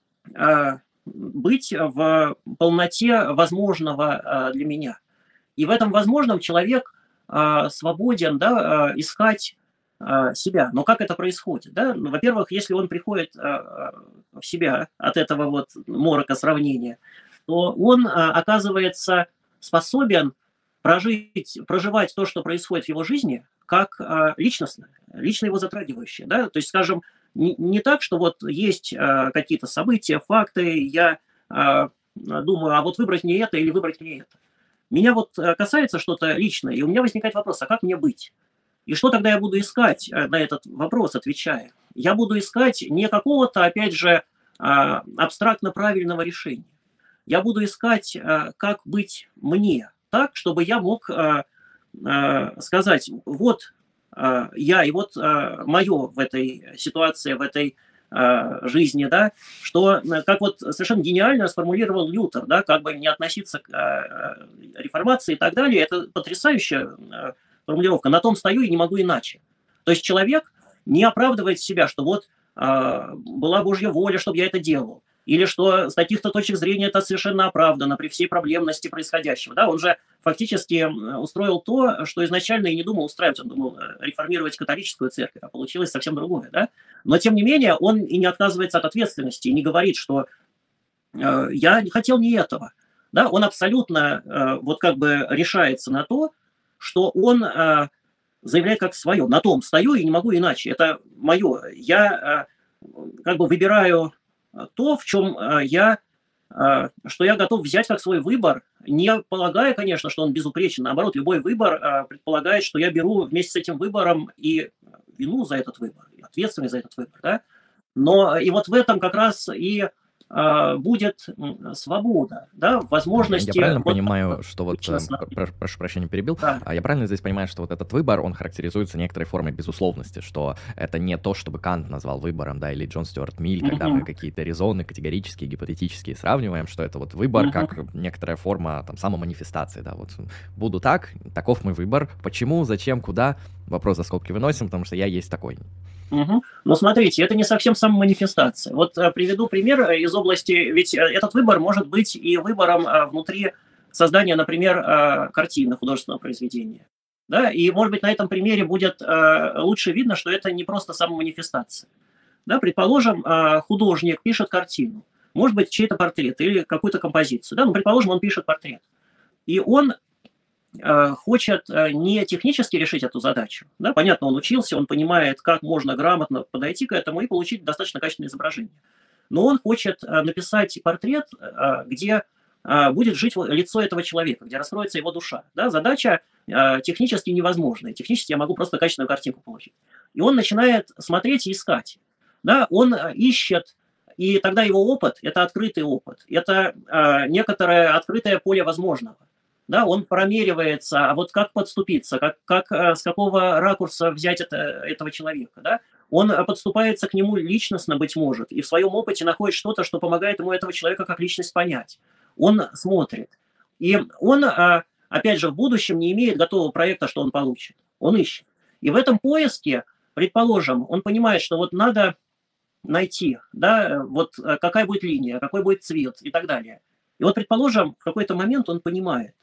быть в полноте возможного для меня. И в этом возможном человек свободен, да, искать себя. Но как это происходит? Да? Ну, во-первых, если он приходит в себя от этого вот морока сравнения, то он, оказывается способен проживать то, что происходит в его жизни, как личностное, лично его затрагивающее. Да? То есть, скажем, не так, что вот есть какие-то события, факты, я думаю, а вот выбрать мне это или выбрать мне это. Меня вот касается что-то личное, и у меня возникает вопрос, а как мне быть? И что тогда я буду искать на этот вопрос, отвечая? Я буду искать не какого-то, опять же, абстрактно правильного решения. Я буду искать, как быть мне так, чтобы я мог сказать, вот я, и вот мое в этой ситуации, в этой жизни, да, что, как вот совершенно гениально сформулировал Лютер, да, как бы не относиться к реформации и так далее, это потрясающая формулировка, на том стою и не могу иначе. То есть человек не оправдывает себя, что вот была Божья воля, чтобы я это делал, или что с таких-то точек зрения это совершенно оправдано при всей проблемности происходящего. Да? Он же фактически устроил то, что изначально и не думал устраивать. Он думал реформировать католическую церковь, а получилось совсем другое. Да? Но, тем не менее, он и не отказывается от ответственности, и не говорит, что я не хотел не этого. Да? Он абсолютно вот как бы решается на то, что он заявляет как свое. На том стою и не могу иначе. Это мое. Я как бы выбираю то, в чем что я готов взять как свой выбор, не полагая, конечно, что он безупречен. Наоборот, любой выбор предполагает, что я беру вместе с этим выбором и вину за этот выбор, и ответственность за этот выбор. Да? Но и вот в этом как раз и будет свобода, да, возможности... Я правильно понимаю, что вот, прошу прощения, перебил, да. Я правильно здесь понимаю, что вот этот выбор, он характеризуется некоторой формой безусловности, что это не то, чтобы Кант назвал выбором, да, или Джон Стюарт Миль, когда мы какие-то резоны категорические, гипотетические сравниваем, что это вот выбор как некоторая форма там самоманифестации, да, вот буду так, таков мой выбор, почему, зачем, куда, вопрос за скобки выносим, потому что я есть такой. Но смотрите, это не совсем самоманифестация. Вот приведу пример из области, ведь этот выбор может быть и выбором внутри создания, например, картины, художественного произведения. Да? И, может быть, на этом примере будет лучше видно, что это не просто самоманифестация. Да? Предположим, художник пишет картину, может быть, чей-то портрет или какую-то композицию. Да? Ну, предположим, он пишет портрет. И он хочет не технически решить эту задачу. Да? Понятно, он учился, он понимает, как можно грамотно подойти к этому и получить достаточно качественное изображение. Но он хочет написать портрет, где будет жить лицо этого человека, где раскроется его душа. Да? Задача технически невозможная. Технически я могу просто качественную картинку получить. И он начинает смотреть и искать. Да? Он ищет, и тогда его опыт – это открытый опыт. Это некоторое открытое поле возможного. Да, он промеривается, а вот как подступиться, с какого ракурса взять этого человека. Да? Он подступается к нему личностно, быть может, и в своем опыте находит что-то, что помогает ему этого человека как личность понять. Он смотрит. И он, опять же, в будущем не имеет готового проекта, что он получит. Он ищет. И в этом поиске, предположим, он понимает, что вот надо найти, да, вот какая будет линия, какой будет цвет и так далее. И вот, предположим, в какой-то момент он понимает,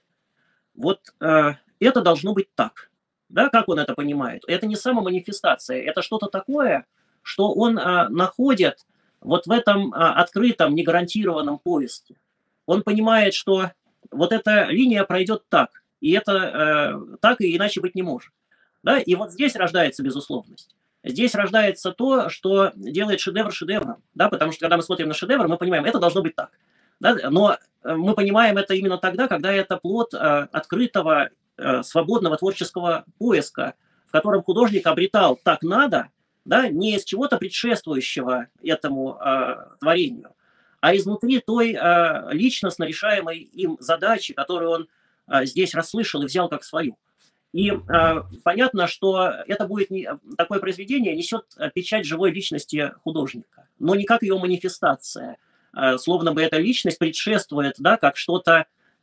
вот это должно быть так. Да, как он это понимает? Это не самоманифестация, это что-то такое, что он находит вот в этом открытом, негарантированном поиске. Он понимает, что вот эта линия пройдет так, и это так и иначе быть не может. Да? И вот здесь рождается безусловность. Здесь рождается то, что делает шедевр шедевром. Да? Потому что когда мы смотрим на шедевр, мы понимаем, это должно быть так. Да? Но мы понимаем это именно тогда, когда это плод открытого, свободного творческого поиска, в котором художник обретал так надо, да, не из чего-то предшествующего этому творению, а изнутри той личностно решаемой им задачи, которую он здесь расслышал и взял как свою. И понятно, что это будет такое произведение несет печать живой личности художника, но не как ее манифестация, словно бы эта личность предшествует, да, как что-то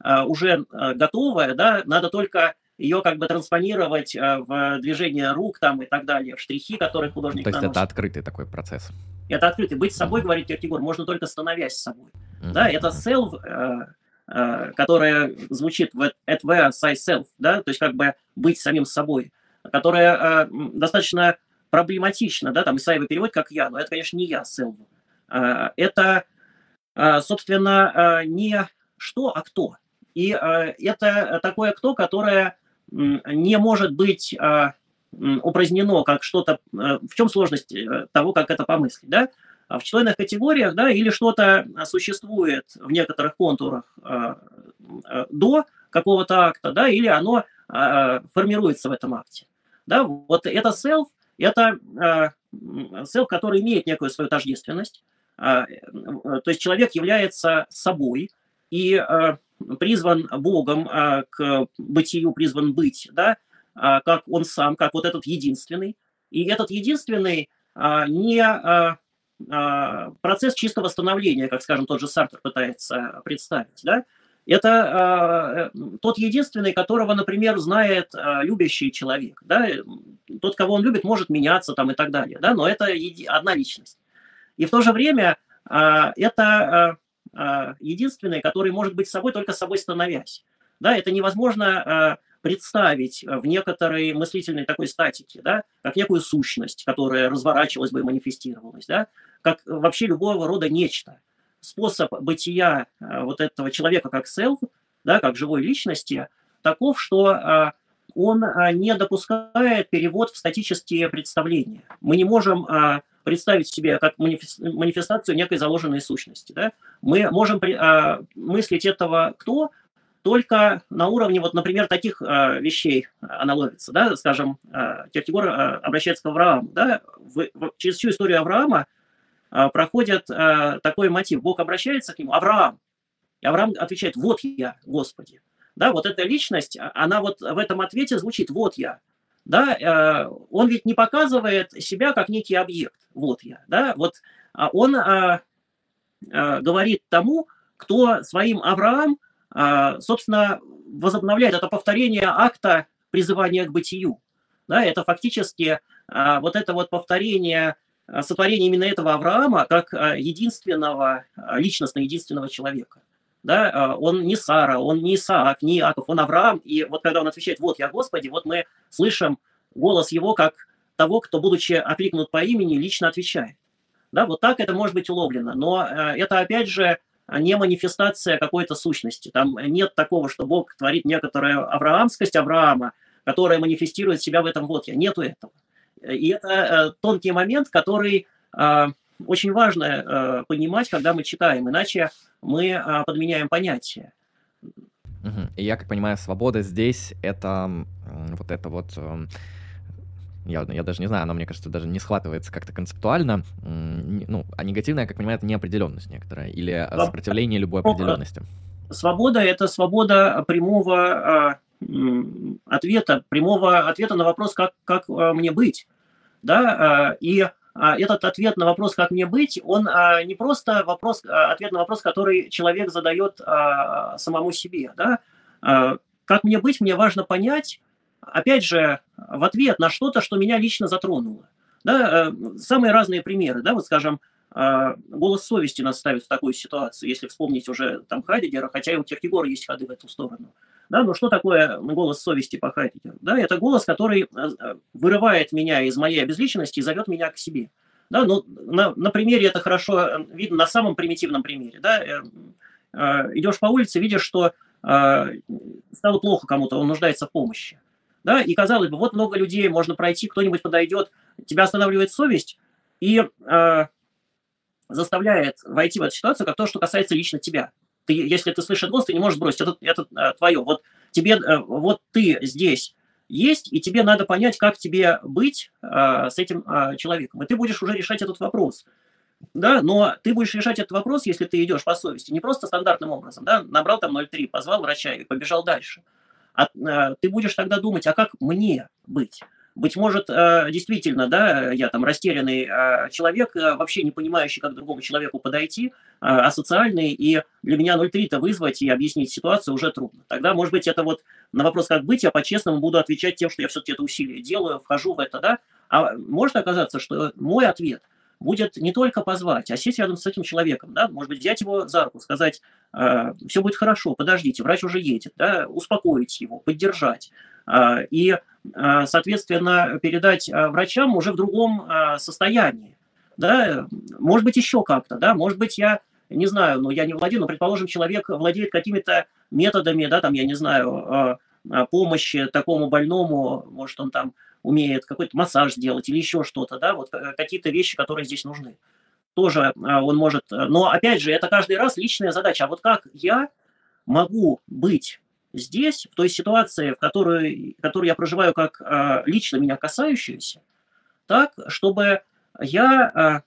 уже готовое, да, надо только ее как бы транспонировать в движение рук там и так далее, в штрихи, которые художник наносит. То есть это открытый такой процесс. Это открытый. Быть собой, говорит Киркегор, можно только становясь собой. Да, это self, которое звучит в at where self, да, то есть как бы быть самим собой, которое достаточно проблематично, да, там Исаева переводит как я, но это, конечно, не я, self. Это, собственно, не что, а кто. И это такое кто, которое не может быть упразднено как что-то, в чем сложность того, как это помыслить, да? В численных категориях, да, или что-то существует в некоторых контурах до какого-то акта, да, или оно формируется в этом акте. Да, вот это self, который имеет некую свою тождественность, то есть человек является собой и призван Богом к бытию, призван быть, да, как он сам, как вот этот единственный. И этот единственный не процесс чистого становления, как, скажем, тот же Сартр пытается представить, да. Это тот единственный, которого, например, знает любящий человек, да. Тот, кого он любит, может меняться там и так далее, да, но это одна личность. И в то же время это единственный, который может быть собой, только собой становясь. Да, это невозможно представить в некоторой мыслительной такой статике, да, как некую сущность, которая разворачивалась бы и манифестировалась, да, как вообще любого рода нечто. Способ бытия вот этого человека как self, да, как живой личности, таков, что он не допускает перевод в статические представления. Мы не можем представить себе как манифестацию некой заложенной сущности. Да? Мы можем мыслить этого кто только на уровне, вот, например, таких вещей она ловится. Да? Скажем, Кierkegaard обращается к Аврааму. Да? Через всю историю Авраама проходит такой мотив. Бог обращается к нему: Авраам. И Авраам отвечает: вот я, Господи. Да, вот эта личность, она вот в этом ответе звучит: вот я. Да, он ведь не показывает себя как некий объект. Вот я. Да, вот он говорит тому, кто своим Авраам, собственно, возобновляет это повторение акта призывания к бытию. Да, это фактически вот это вот повторение, сотворение именно этого Авраама как единственного, личностно единственного человека. Да, он не Сара, он не Исаак, не Иаков, он Авраам. И вот когда он отвечает: вот я, Господи, вот мы слышим голос его как того, кто, будучи окликнут по имени, лично отвечает. Да, вот так это может быть уловлено. Но это, опять же, не манифестация какой-то сущности. Там нет такого, что Бог творит некоторую авраамскость Авраама, которая манифестирует себя в этом вот я. Нету этого. И это тонкий момент, который очень важно понимать, когда мы читаем, иначе мы подменяем понятия. И я, как понимаю, свобода здесь — это вот это вот... Я даже не знаю, она, мне кажется, даже не схватывается как-то концептуально. Ну, а негативная, как понимаю, это неопределенность некоторая или сопротивление любой определенности. Свобода — это свобода прямого ответа на вопрос, как мне быть. Да? И этот ответ на вопрос, как мне быть, он не просто ответ на вопрос, который человек задает самому себе. Да? Как мне быть, мне важно понять, опять же, в ответ на что-то, что меня лично затронуло. Да? Самые разные примеры. Да? Вот, скажем, голос совести нас ставит в такую ситуацию, если вспомнить уже там Хайдеггера, хотя и у Кierkegaard есть ходы в эту сторону. Да, но что такое голос совести по Хайдеггеру? Да, это голос, который вырывает меня из моей обезличенности и зовет меня к себе. Да, ну, на примере это хорошо видно, на самом примитивном примере. Да, идешь по улице, видишь, что стало плохо кому-то, он нуждается в помощи. Да, и казалось бы, вот много людей, можно пройти, кто-нибудь подойдет, тебя останавливает совесть и заставляет войти в эту ситуацию, как то, что касается лично тебя. Если ты слышишь голос, ты не можешь бросить, это твое. Вот тебе, вот ты здесь есть, и тебе надо понять, как тебе быть с этим человеком. И ты будешь уже решать этот вопрос. Да, но ты будешь решать этот вопрос, если ты идешь по совести, не просто стандартным образом, да, набрал там 0,3, позвал врача и побежал дальше. Ты будешь тогда думать: а как мне быть? Быть может, действительно, да, я там растерянный человек, вообще не понимающий, как к другому человеку подойти, асоциальный, и для меня 0,3-то вызвать и объяснить ситуацию уже трудно. Тогда, может быть, это вот на вопрос, как быть, я по-честному буду отвечать тем, что я все-таки это усилие делаю, вхожу в это, да. А может оказаться, что мой ответ будет не только позвать, а сесть рядом с этим человеком, да, может быть, взять его за руку, сказать: все будет хорошо, подождите, врач уже едет, да, успокоить его, поддержать. И, соответственно, передать врачам уже в другом состоянии. Да? Может быть, еще как-то. Да? Может быть, я не знаю, но я не владею, но, предположим, человек владеет какими-то методами, да, там, я не знаю, помощи такому больному, может, он там умеет какой-то массаж сделать или еще что-то, да, вот какие-то вещи, которые здесь нужны. Тоже он может, но опять же, это каждый раз личная задача. А вот как я могу быть здесь, в той ситуации, которую я проживаю как лично меня касающуюся, так, чтобы я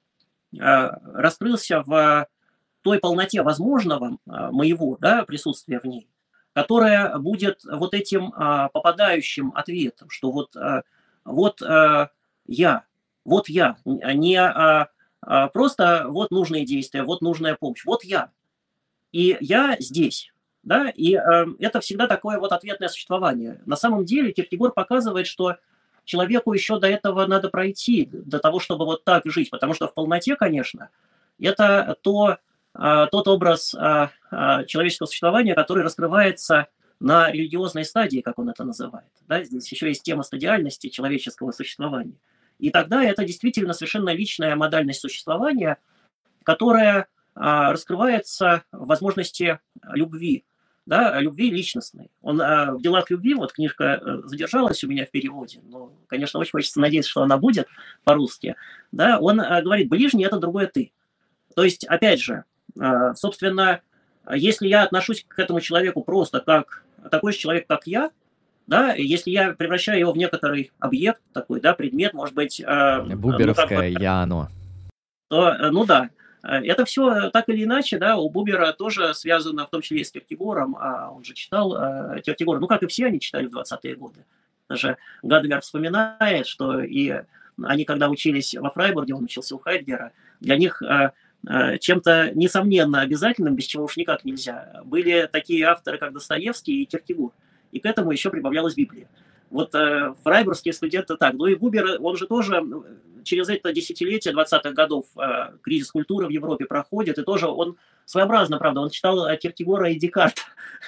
раскрылся в той полноте возможного моего, да, присутствия в ней, которая будет вот этим попадающим ответом, что вот я, вот я, не просто вот нужные действия, вот нужная помощь, вот я, и я здесь. Да, и это всегда такое вот ответное существование. На самом деле Киркегор показывает, что человеку еще до этого надо пройти, до того, чтобы вот так жить, потому что в полноте, конечно, это тот образ человеческого существования, который раскрывается на религиозной стадии, как он это называет. Да? Здесь еще есть тема стадиальности человеческого существования. И тогда это действительно совершенно личная модальность существования, которая раскрывается в возможности любви, да, любви личностной. Он в делах любви, вот книжка задержалась у меня в переводе, но, конечно, очень хочется надеяться, что она будет по-русски, да, он говорит, ближний – это другое ты. То есть, опять же, собственно, если я отношусь к этому человеку просто как такой же человек, как я, да, если я превращаю его в некоторый объект такой, да, предмет, может быть… Буберовское «я-оно». То, ну да, это все так или иначе, да, у Бубера тоже связано в том числе и с Киркегором, он же читал Киркегора, ну, как и все они читали в 20-е годы. Даже Гадамер вспоминает, что и они, когда учились во Фрайбурге, он учился у Хайдгера, для них чем-то несомненно обязательным, без чего уж никак нельзя, были такие авторы, как Достоевский и Киркегор. И к этому еще прибавлялась Библия. Вот фрайбургские студенты так. Ну и Бубер, он же тоже через это десятилетие 20-х годов кризис культуры в Европе проходит, и тоже он своеообразно, правда, он читал Киркегора и Декарта.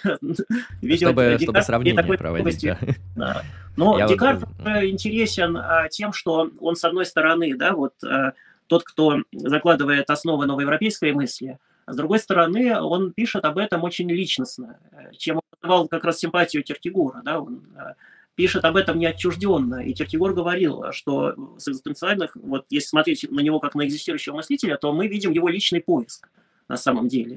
Чтобы сравнение проводить, да. Но Декарт интересен тем, что он, с одной стороны, да, вот тот, кто закладывает основы новоевропейской мысли, а с другой стороны, он пишет об этом очень личностно, чем он вызывал как раз симпатию Киркегора, да, он пишет об этом неотчужденно. И Киркегор говорил, что с экзистенциальных, вот если смотреть на него как на экзистирующего мыслителя, то мы видим его личный поиск на самом деле.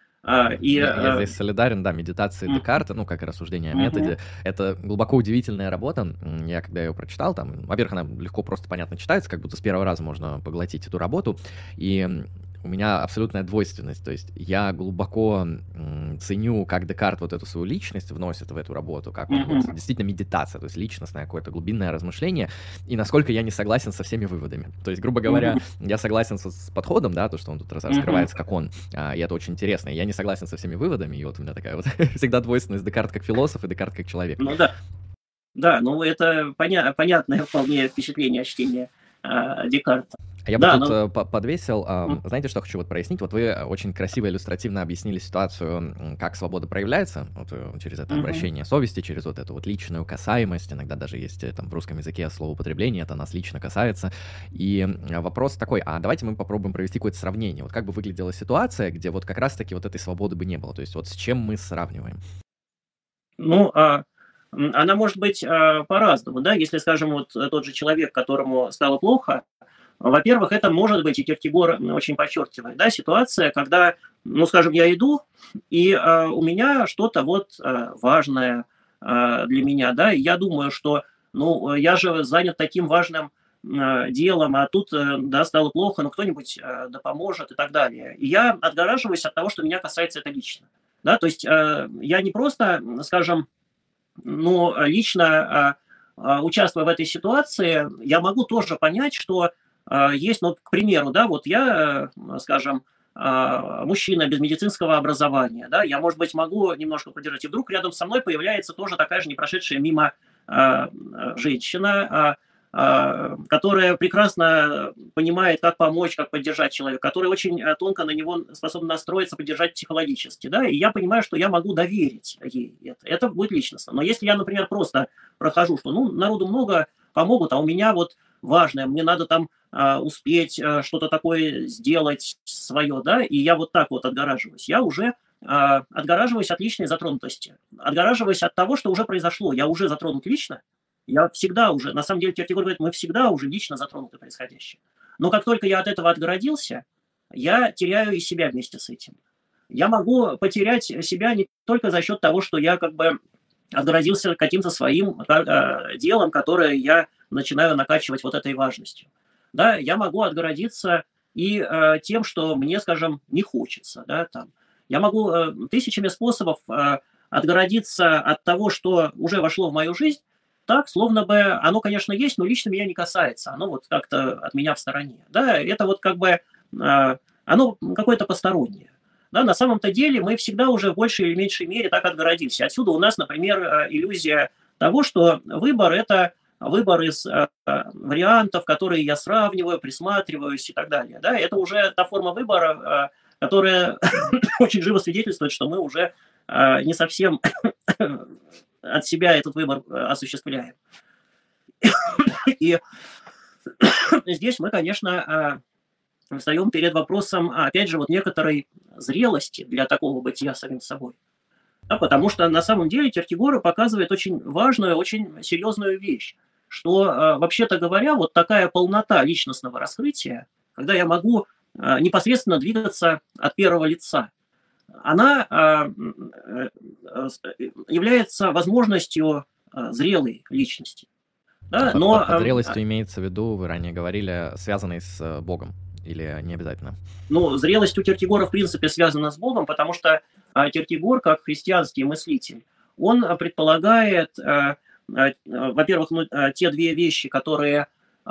Я здесь солидарен, да, медитации Декарта, ну, как и рассуждение о методе, это глубоко удивительная работа. Я, когда ее прочитал, там, во-первых, она легко, просто понятно читается, как будто с первого раза можно поглотить эту работу, и у меня абсолютная двойственность, то есть я глубоко ценю, как Декарт вот эту свою личность вносит в эту работу, как он, вот, действительно медитация, то есть личностное какое-то глубинное размышление, и насколько я не согласен со всеми выводами. То есть, грубо говоря, я согласен с подходом, да, то, что он тут раскрывается как он, и это очень интересно. Я не согласен со всеми выводами, и вот у меня такая вот всегда двойственность: Декарт как философ и Декарт как человек. Ну да. Да, ну это понятное вполне впечатление от чтения Декарта. Я бы тут подвесил, знаете, что хочу вот прояснить? Вот вы очень красиво иллюстративно объяснили ситуацию, как свобода проявляется, вот, через это обращение совести, через вот эту вот личную касаемость, иногда даже есть там в русском языке словоупотребление, это нас лично касается. И вопрос такой, а давайте мы попробуем провести какое-то сравнение. Вот как бы выглядела ситуация, где вот как раз-таки вот этой свободы бы не было, то есть вот с чем мы сравниваем? Ну, она может быть по-разному, да, если, скажем, вот тот же человек, которому стало плохо, во-первых, это может быть, и Киркегор очень подчеркивает, да, ситуация, когда, ну, скажем, я иду, и у меня что-то вот важное для меня, да, и я думаю, что, ну, я же занят таким важным делом, а тут, да, стало плохо, ну, кто-нибудь да поможет и так далее. И я отгораживаюсь от того, что меня касается это лично, да, то есть я не просто, скажем, ну, лично участвуя в этой ситуации, я могу тоже понять, что есть, ну, к примеру, да, вот я, скажем, мужчина без медицинского образования, да, я, может быть, могу немножко поддержать, и вдруг рядом со мной появляется тоже такая же не прошедшая мимо женщина, которая прекрасно понимает, как помочь, как поддержать человека, которая очень тонко на него способна настроиться, поддержать психологически, да, и я понимаю, что я могу доверить ей это будет личностно. Но если я, например, просто прохожу, что, ну, народу много, помогут, а у меня вот важное, мне надо там успеть что-то такое сделать свое, да, и я вот так вот отгораживаюсь. Я уже отгораживаюсь от личной затронутости, отгораживаюсь от того, что уже произошло. Я уже затронут лично, я всегда уже, на самом деле, Киркегор говорит, мы всегда уже лично затронуты происходящим. Но как только я от этого отгородился, я теряю и себя вместе с этим. Я могу потерять себя не только за счет того, что я как бы отгородился каким-то своим делом, которое я начинаю накачивать вот этой важностью. Да, я могу отгородиться и тем, что мне, скажем, не хочется. Да, там. Я могу тысячами способов отгородиться от того, что уже вошло в мою жизнь, так, словно бы оно, конечно, есть, но лично меня не касается. Оно вот как-то от меня в стороне. Да, это вот как бы оно какое-то постороннее. Да, на самом-то деле мы всегда уже в большей или меньшей мере так отгородились. Отсюда у нас, например, иллюзия того, что выбор – это выбор из вариантов, которые я сравниваю, присматриваюсь и так далее. Да, это уже та форма выбора, которая очень живо свидетельствует, что мы уже не совсем от себя этот выбор осуществляем. И здесь мы, конечно, встаем перед вопросом, опять же, вот некоторой зрелости для такого бытия самим собой. Да, потому что на самом деле Киркегор показывает очень важную, очень серьезную вещь, что, вообще-то говоря, вот такая полнота личностного раскрытия, когда я могу непосредственно двигаться от первого лица, она является возможностью зрелой личности. Да, но, Под зрелостью имеется в виду, вы ранее говорили, связанной с Богом, или не обязательно? Ну, зрелость у Киркегора в принципе связана с Богом, потому что Киркегор, как христианский мыслитель, он предполагает, во-первых, те две вещи, которые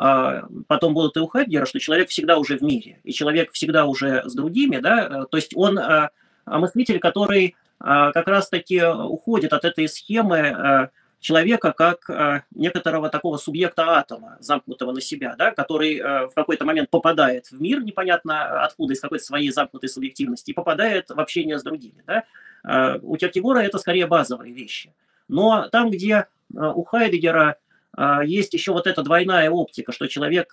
потом будут и у Хайдеггера, что человек всегда уже в мире, и человек всегда уже с другими, да, то есть он мыслитель, который как раз-таки уходит от этой схемы человека как некоторого такого субъекта атома, замкнутого на себя, да, который в какой-то момент попадает в мир, непонятно откуда, из какой-то своей замкнутой субъективности, и попадает в общение с другими. Да. У Киркегора это скорее базовые вещи. Но там, где у Хайдеггера есть еще вот эта двойная оптика, что человек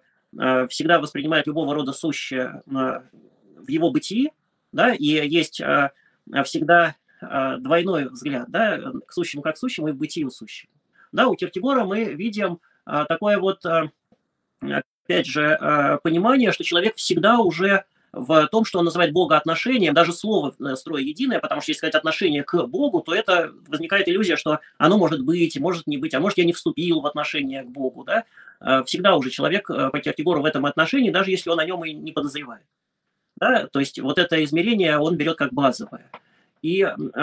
всегда воспринимает любого рода сущее в его бытии, да, и есть всегда двойной взгляд, да, к сущему как к сущему и в бытию сущему. Да, у Киркегора мы видим такое вот, опять же, понимание, что человек всегда уже в том, что он называет Бога отношением, даже слово строя единое, потому что если сказать отношение к Богу, то это возникает иллюзия, что оно может быть, может не быть, а может я не вступил в отношение к Богу. Да? Всегда уже человек по Киркегору в этом отношении, даже если он о нем и не подозревает. Да? То есть вот это измерение он берет как базовое. И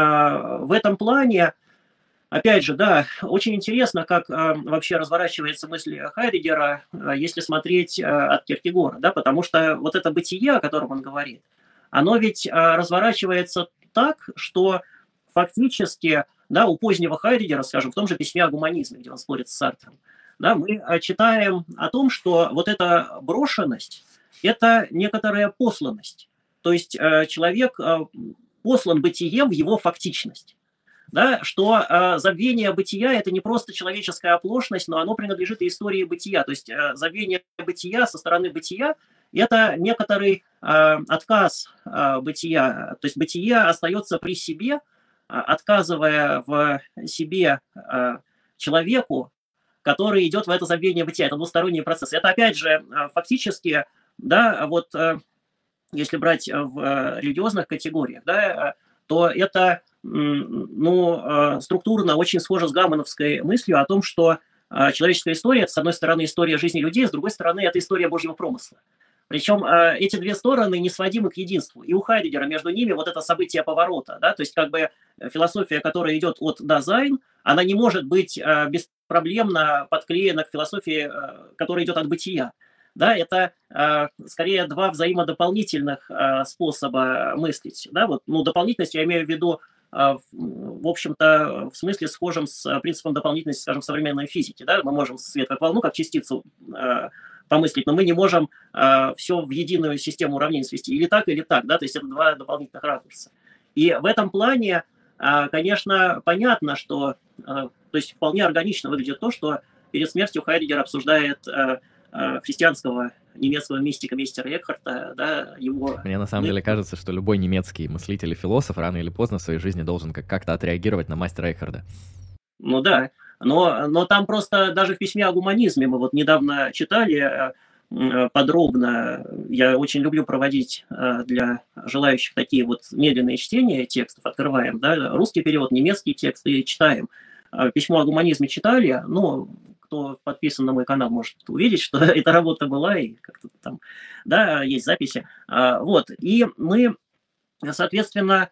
в этом плане, опять же, да, очень интересно, как вообще разворачивается мысль Хайдеггера, если смотреть от Киркегора, да, потому что вот это бытие, о котором он говорит, оно ведь разворачивается так, что фактически, да, у позднего Хайдеггера, скажем, в том же письме о гуманизме, где он спорит с Сартром, да, мы читаем о том, что вот эта брошенность – это некоторая посланность. То есть человек послан бытием в его фактичность. Да, что забвение бытия – это не просто человеческая оплошность, но оно принадлежит и истории бытия. То есть забвение бытия со стороны бытия – это некоторый отказ бытия. То есть бытие остается при себе, отказывая в себе человеку, который идет в это забвение бытия. Это двусторонний процесс. Это, опять же, фактически, да, вот если брать в религиозных категориях, да, то это структурно очень схоже с гамоновской мыслью о том, что человеческая история – это, с одной стороны, история жизни людей, с другой стороны, это история Божьего промысла. Причем эти две стороны несводимы к единству. И у Хайдеггера между ними вот это событие поворота. Да? То есть как бы философия, которая идет от Дазайн, она не может быть беспроблемно подклеена к философии, которая идет от бытия. Да, это скорее два взаимодополнительных способа мыслить. Да? Вот, дополнительность я имею в виду, в общем-то, в смысле схожим с принципом дополнительности, скажем, современной физики. Да? Мы можем свет как волну, как частицу помыслить, но мы не можем все в единую систему уравнений свести. Или так, да? То есть это два дополнительных ракурса. И в этом плане, конечно, понятно, что, то есть вполне органично выглядит то, что перед смертью Хайдеггер обсуждает христианского немецкого мистика мистера Экхарта, да, его... Мне на самом деле кажется, что любой немецкий мыслитель и философ рано или поздно в своей жизни должен как-то отреагировать на мастера Экхарта. Ну да, но там просто даже в письме о гуманизме мы вот недавно читали подробно. Я очень люблю проводить для желающих такие вот медленные чтения текстов. Открываем, да, русский перевод, немецкий текст и читаем. Письмо о гуманизме читали, ну, кто подписан на мой канал, может увидеть, что эта работа была, и как-то там, да, есть записи. Вот, и мы, соответственно,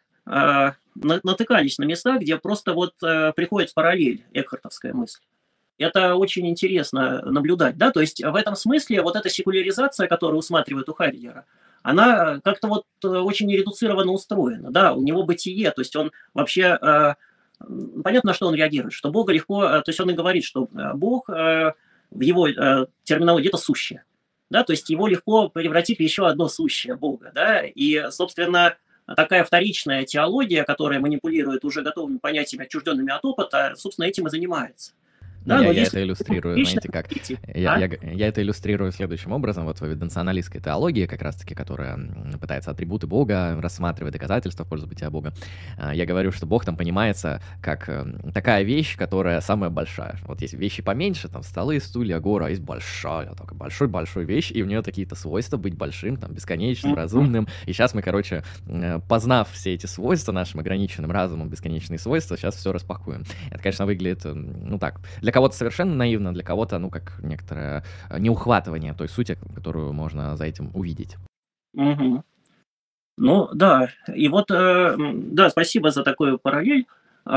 натыкались на места, где просто вот приходит параллель, экхартовская мысль. Это очень интересно наблюдать, да, то есть в этом смысле вот эта секуляризация, которую усматривает у Хайдеггера, она как-то вот очень редуцированно устроена, да, у него бытие, то есть он вообще, понятно, на что он реагирует, что Бога легко, то есть он и говорит, что Бог в его терминологии это сущее, да, то есть его легко превратить в еще одно сущее Бога, да, и, собственно, такая вторичная теология, которая манипулирует уже готовыми понятиями, отчужденными от опыта, собственно, этим и занимается. Да, я это иллюстрирую, знаете как? Я это иллюстрирую следующим образом. Вот в эвиденционалистской теологии, как раз-таки, которая пытается атрибуты Бога рассматривать, доказательства в пользу бытия Бога, я говорю, что Бог там понимается как такая вещь, которая самая большая. Вот есть вещи поменьше, там столы, стулья, гора, есть большая, такая большой-большой вещь, и у нее какие-то свойства быть большим, там, бесконечным, разумным. И сейчас мы, короче, познав все эти свойства нашим ограниченным разумом, бесконечные свойства, сейчас все распакуем. Это, конечно, выглядит, ну так, для кого-то совершенно наивно, для кого-то, ну, как некоторое неухватывание той сути, которую можно за этим увидеть. Угу. Ну, да, и вот, да, спасибо за такую параллель.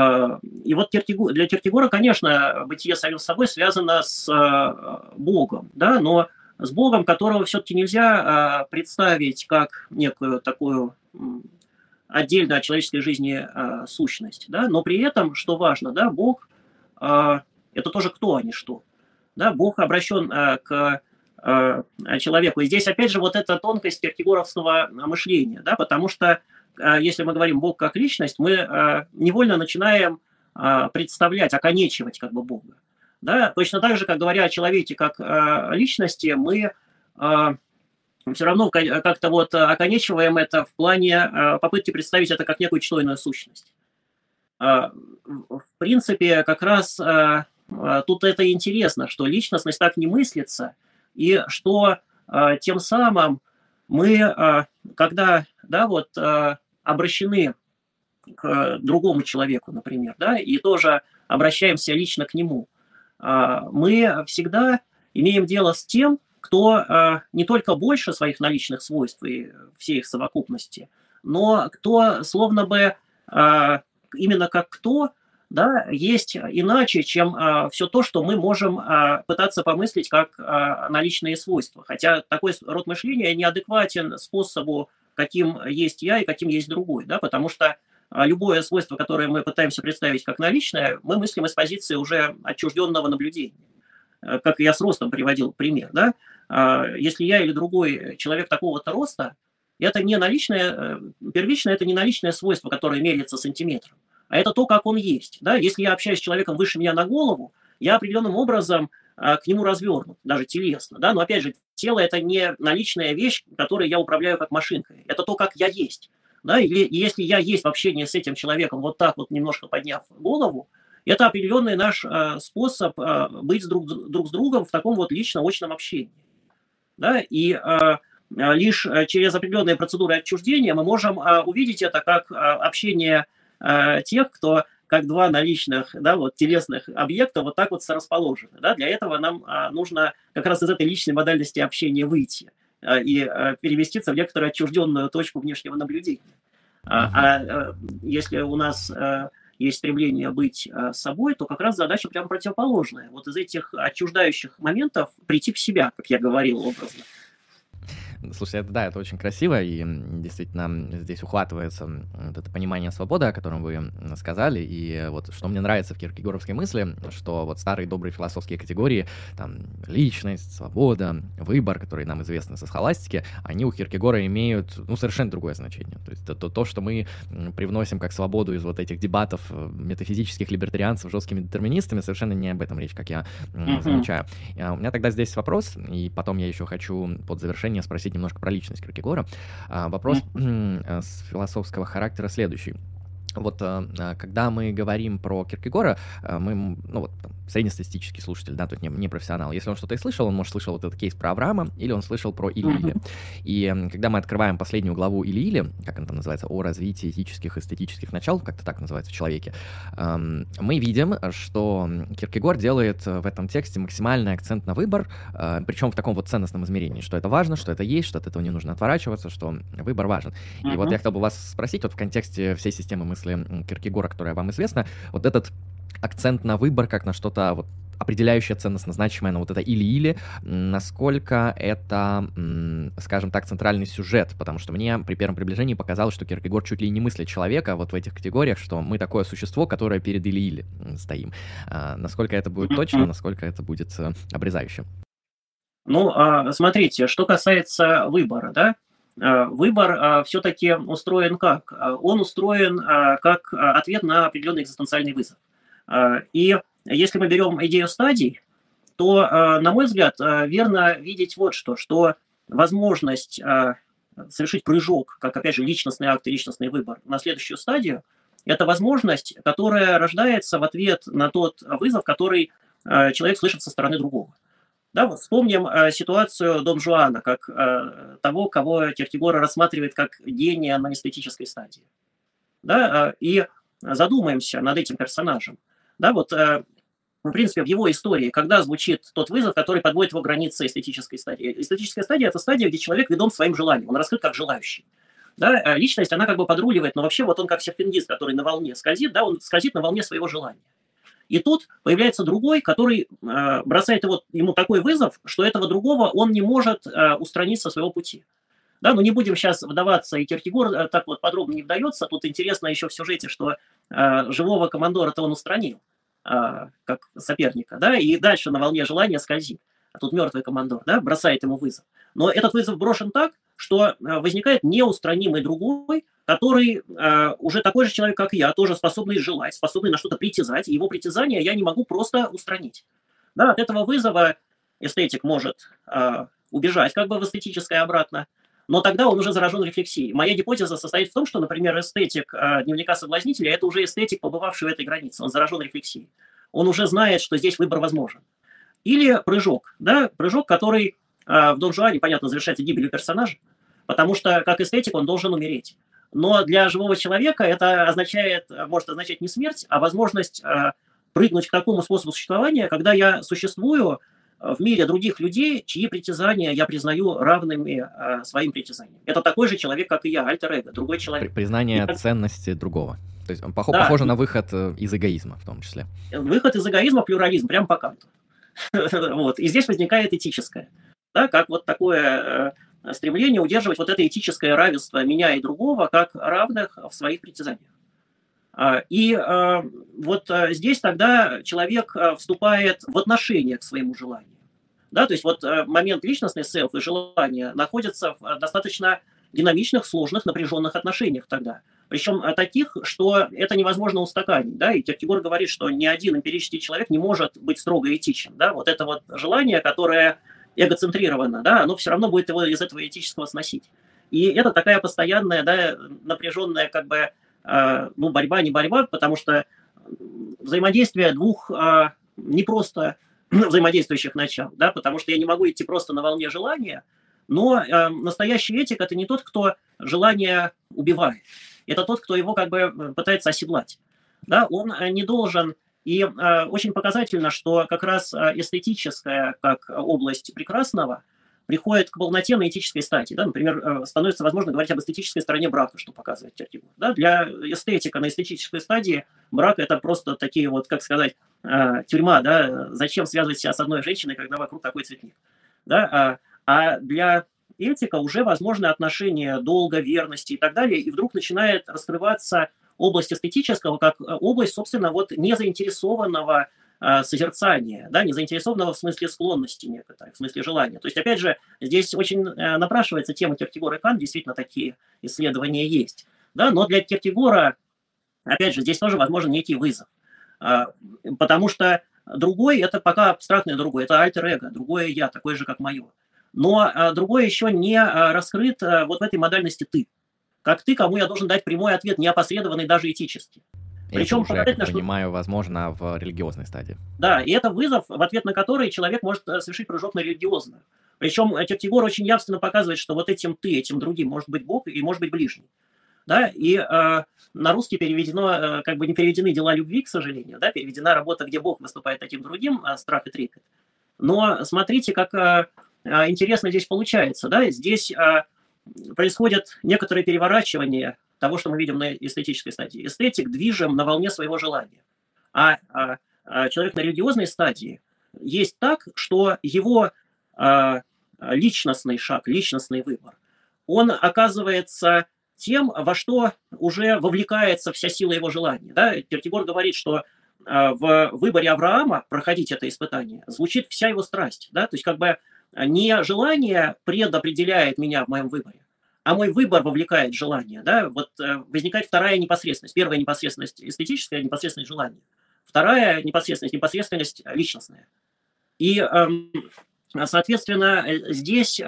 И вот для Киркегора, конечно, бытие самим собой связано с Богом, да, но с Богом, которого все-таки нельзя представить как некую такую отдельную от человеческой жизни сущность, да, но при этом, что важно, да, Бог это тоже кто, а не что. Да, Бог обращен к человеку. И здесь, опять же, вот эта тонкость киркегоровского мышления, да, потому что, если мы говорим Бог как личность, мы невольно начинаем представлять, оконечивать как бы Бога. Да? Точно так же, как говоря о человеке как личности, мы все равно как-то вот оконечиваем это в плане попытки представить это как некую чтойную сущность. В принципе, как раз тут это интересно, что личностность так не мыслится, и что тем самым мы, когда, да, вот, обращены к другому человеку, например, да, и тоже обращаемся лично к нему, мы всегда имеем дело с тем, кто не только больше своих наличных свойств и всей их совокупности, но кто словно бы именно как кто, да, есть иначе, чем все то, что мы можем пытаться помыслить как наличные свойства. Хотя такой род мышления неадекватен способу, каким есть я и каким есть другой, да, потому что любое свойство, которое мы пытаемся представить как наличное, мы мыслим из позиции уже отчужденного наблюдения. Как я с ростом приводил пример, да, если я или другой человек такого-то роста, это не наличное, первичное, это не наличное свойство, которое меряется сантиметром, а это то, как он есть. Да? Если я общаюсь с человеком выше меня на голову, я определенным образом к нему развернут, даже телесно. Да? Но опять же, тело – это не наличная вещь, которой я управляю как машинкой. Это то, как я есть. Да? Или если я есть в общении с этим человеком, вот так вот немножко подняв голову, это определенный наш способ быть друг с другом в таком вот лично-очном общении. Да? И лишь через определенные процедуры отчуждения мы можем увидеть это как общение тех, кто как два наличных, да, вот, телесных объекта вот так вот сорасположены. Да? Для этого нам нужно как раз из этой личной модальности общения выйти и переместиться в некоторую отчужденную точку внешнего наблюдения. Если у нас есть стремление быть собой, то как раз задача прям противоположная. Вот из этих отчуждающих моментов прийти в себя, как я говорил образно. Слушай, это да, это очень красиво, и действительно здесь ухватывается вот это понимание свободы, о котором вы сказали, и вот что мне нравится в киркегоровской мысли, что вот старые добрые философские категории, там, личность, свобода, выбор, которые нам известны со схоластики, они у Киркегора имеют, ну, совершенно другое значение. То есть это то, что мы привносим как свободу из вот этих дебатов метафизических либертарианцев с жесткими детерминистами, совершенно не об этом речь, как я замечаю. У меня тогда здесь вопрос, и потом я еще хочу под завершение спросить немножко про личность Киркегора. Вопрос с философского характера следующий. Вот когда мы говорим про Киркегора, мы, ну вот, там, среднестатистический слушатель, да, тут не профессионал. Если он что-то и слышал, он, может, слышал вот этот кейс про Авраама, или он слышал про Или-Или. И когда мы открываем последнюю главу Или-Или, как она там называется, о развитии этических и эстетических начал, как-то так называется в человеке, мы видим, что Киркегор делает в этом тексте максимальный акцент на выбор, причем в таком вот ценностном измерении, что это важно, что это есть, что от этого не нужно отворачиваться, что выбор важен. И вот я хотел бы вас спросить, вот в контексте всей системы мысли Киркегора, которая вам известна, вот этот акцент на выбор как на что-то вот определяющее, ценностно значимое, на вот это или-или, насколько это, скажем так, центральный сюжет, потому что мне при первом приближении показалось, что Киркегор чуть ли не мыслит человека вот в этих категориях, что мы такое существо, которое перед или-или стоим. Насколько это будет точно, насколько это будет обрезающим? Ну, смотрите, что касается выбора, да, выбор все-таки устроен как? Он устроен как ответ на определенный экзистенциальный вызов. И если мы берем идею стадий, то, на мой взгляд, верно видеть вот что возможность совершить прыжок, как, опять же, личностный акт и личностный выбор на следующую стадию, это возможность, которая рождается в ответ на тот вызов, который человек слышит со стороны другого. Да, вот вспомним ситуацию Дон Жуана, как того, кого Киркегор рассматривает как гения на эстетической стадии. Да, и задумаемся над этим персонажем. Да, вот, в принципе, в его истории, когда звучит тот вызов, который подводит его границы эстетической стадии. Эстетическая стадия – это стадия, где человек ведом своим желанием, он раскрыт как желающий. Да, личность, она как бы подруливает, но вообще вот он как серфингист, который на волне скользит, да, он скользит на волне своего желания. И тут появляется другой, который бросает ему такой вызов, что этого другого он не может устранить со своего пути. Да, но не будем сейчас вдаваться, и Киркегор так вот подробно не вдается. Тут интересно еще в сюжете, что живого командора-то он устранил, как соперника, да, и дальше на волне желания скользит. А тут мертвый командор, да, бросает ему вызов. Но этот вызов брошен так, что возникает неустранимый другой, который уже такой же человек, как я, тоже способный желать, способный на что-то притязать, и его притязание я не могу просто устранить. Да, от этого вызова эстетик может убежать как бы в эстетическое обратно, но тогда он уже заражен рефлексией. Моя гипотеза состоит в том, что, например, эстетик дневника соблазнителя – это уже эстетик, побывавший в этой границе, он заражен рефлексией. Он уже знает, что здесь выбор возможен. Или прыжок, да, прыжок, который в Дон Жуане, понятно, завершается гибелью персонажа, потому что как эстетик он должен умереть. Но для живого человека это может означать не смерть, а возможность прыгнуть к такому способу существования, когда я существую в мире других людей, чьи притязания я признаю равными своим притязаниям. Это такой же человек, как и я, альтер-эго, другой человек. Признание ценности другого. То есть похоже на выход из эгоизма в том числе. Выход из эгоизма, плюрализм, прямо по Канту. Вот. И здесь возникает этическое. Да, как вот такое стремление удерживать вот это этическое равенство меня и другого как равных в своих притязаниях. И вот здесь тогда человек вступает в отношение к своему желанию. Да, то есть вот момент личностной селф и желания находятся в достаточно динамичных, сложных, напряженных отношениях тогда. Причем таких, что это невозможно устаканить. Да? И Киркегор говорит, что ни один эмпирический человек не может быть строго этичен. Да? Вот это вот желание, которое эгоцентрировано, да, оно все равно будет его из этого этического сносить. И это такая постоянная, да, напряженная как бы борьба, не борьба, потому что взаимодействие двух не просто взаимодействующих начал, да, потому что я не могу идти просто на волне желания, но настоящий этик – это не тот, кто желание убивает, это тот, кто его как бы пытается оседлать. Да, он не должен, и очень показательно, что как раз эстетическая, как область прекрасного, приходит к полноте на этической стадии. Да? Например, становится возможно говорить об эстетической стороне брака, что показывает Киркегор. Да? Для эстетика на эстетической стадии брак – это просто такие вот, как сказать, тюрьма. Да? Зачем связывать себя с одной женщиной, когда вокруг такой цветник? Да? А для этика уже возможны отношения долга, верности и так далее, и вдруг начинает раскрываться область эстетического как область, собственно, вот незаинтересованного созерцания, да, незаинтересованного в смысле склонности некоторой, в смысле желания. То есть, опять же, здесь очень напрашивается тема Киркегора и Канта, действительно такие исследования есть, да, но для Киркегора, опять же, здесь тоже возможен некий вызов, потому что другой – это пока абстрактное другое, это альтер-эго, другое я, такое же, как мое. Но другое еще не раскрыт вот в этой модальности «ты». Как ты, кому я должен дать прямой ответ, не опосредованный даже этически. Причем, уже, как понимаю, возможно, в религиозной стадии. Да, и это вызов, в ответ на который человек может совершить прыжок на религиозную. Причем Киркегор очень явственно показывает, что вот этим ты, этим другим может быть Бог и может быть ближний. Да, и на русский переведено, как бы не переведены дела любви, к сожалению, да, переведена работа, где Бог выступает таким другим, страх и трепет. Но смотрите, как интересно здесь получается, да, здесь происходит некоторое переворачивание того, что мы видим на эстетической стадии. Эстетик движим на волне своего желания. А человек на религиозной стадии есть так, что его личностный шаг, личностный выбор, он оказывается тем, во что уже вовлекается вся сила его желания. Да? Киркегор говорит, что в выборе Авраама проходить это испытание звучит вся его страсть. Да? То есть как бы не желание предопределяет меня в моем выборе, а мой выбор вовлекает желание. Да? Вот возникает вторая непосредственность. Первая непосредственность эстетическая, непосредственность желания. Вторая непосредственность личностная. И, соответственно, здесь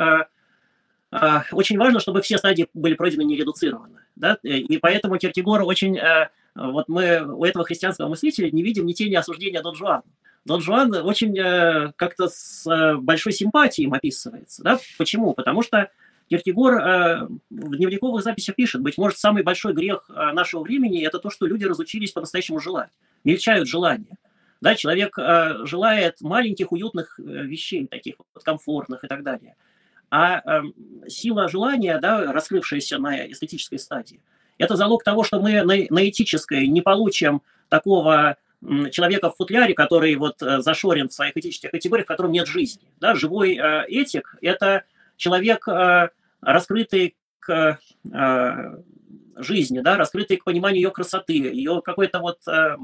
очень важно, чтобы все стадии были пройдены нередуцированно. Да? И поэтому Киркегор очень... Вот мы у этого христианского мыслителя не видим ни тени осуждения Дон Жуана. Дон Жуан очень как-то с большой симпатией им описывается. Да? Почему? Потому что Киркегор в дневниковых записях пишет, быть может, самый большой грех нашего времени – это то, что люди разучились по-настоящему желать, мельчают желания. Да? Человек желает маленьких, уютных вещей, таких вот комфортных и так далее. А сила желания, да, раскрывшаяся на эстетической стадии, это залог того, что мы на этической не получим такого человека в футляре, который вот зашорен в своих этических категориях, в котором нет жизни. Да? Живой этик – это человек, раскрытый к жизни, да? Раскрытый к пониманию ее красоты, ее какой-то вот...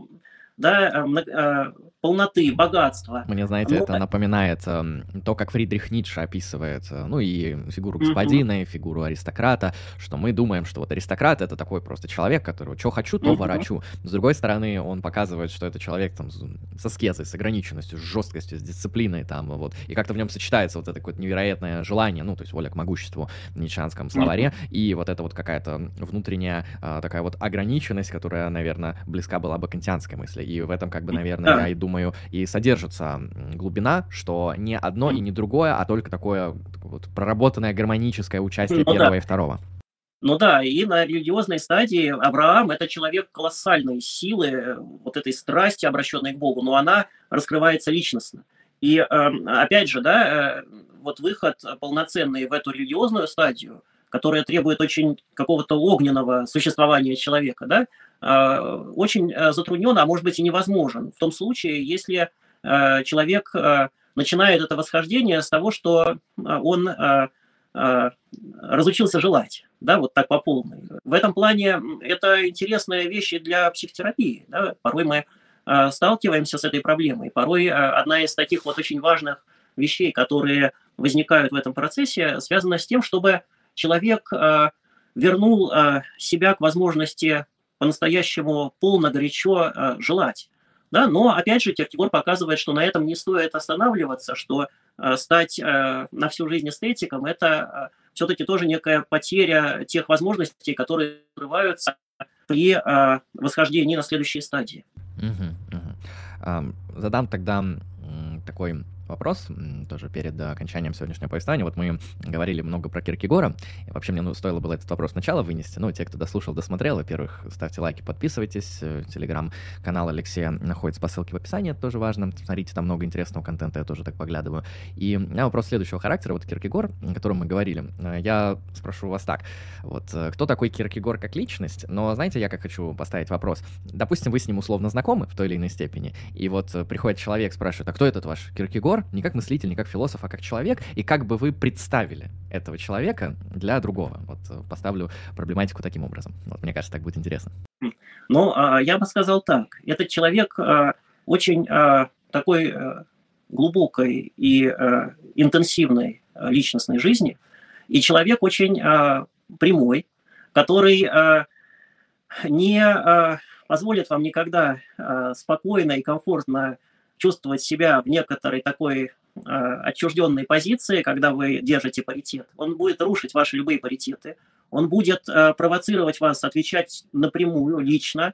да, полноты, богатства. Мне, знаете, это напоминает то, как Фридрих Ницше описывает, ну, и фигуру господина, и фигуру аристократа, что мы думаем, что вот аристократ — это такой просто человек, который что хочу, то ворочу. С другой стороны, он показывает, что это человек там с аскезой, с ограниченностью, с жесткостью, с дисциплиной там, вот, и как-то в нем сочетается вот это какое-то невероятное желание, ну, то есть воля к могуществу в ницшеанском словаре, и вот это вот какая-то внутренняя такая вот ограниченность, которая, наверное, близка была бы кантианской мысли. И в этом, как бы, наверное, я и думаю, и содержится глубина, что не одно и не другое, а только такое вот проработанное гармоническое участие первого и второго. Ну да, и на религиозной стадии Авраам – это человек колоссальной силы, вот этой страсти, обращенной к Богу, но она раскрывается личностно. И опять же, да, вот выход полноценный в эту религиозную стадию, которая требует очень какого-то огненного существования человека, да, очень затруднен, а может быть и невозможен. В том случае, если человек начинает это восхождение с того, что он разучился желать, да, вот так по полной. В этом плане это интересная вещь и для психотерапии. Да. Порой мы сталкиваемся с этой проблемой. Порой одна из таких вот очень важных вещей, которые возникают в этом процессе, связана с тем, чтобы человек вернул себя к возможности по-настоящему полно, горячо желать. Да? Но, опять же, Киркегор показывает, что на этом не стоит останавливаться, что стать на всю жизнь эстетиком – это все-таки тоже некая потеря тех возможностей, которые открываются при восхождении на следующие стадии. Задам тогда такой вопрос, тоже перед окончанием сегодняшнего повествования. Вот мы говорили много про Киркегора, и вообще мне стоило было этот вопрос сначала вынести, но те, кто дослушал, досмотрел, во-первых, ставьте лайки, подписывайтесь, телеграм-канал Алексея находится по ссылке в описании, это тоже важно, смотрите, там много интересного контента, я тоже так поглядываю. И у меня вопрос следующего характера, вот Киркегор, о котором мы говорили, я спрошу вас так, вот, кто такой Киркегор как личность, но, знаете, я как хочу поставить вопрос, допустим, вы с ним условно знакомы в той или иной степени, и вот приходит человек, спрашивает, а кто этот ваш Киркегор? Киркегор не как мыслитель, не как философ, а как человек, и как бы вы представили этого человека для другого. Вот поставлю проблематику таким образом. Вот, мне кажется, так будет интересно. Ну, я бы сказал так. Этот человек очень такой глубокой и интенсивной личностной жизни, и человек очень прямой, который не позволит вам никогда спокойно и комфортно чувствовать себя в некоторой такой отчужденной позиции, когда вы держите паритет. Он будет рушить ваши любые паритеты, он будет провоцировать вас отвечать напрямую, лично,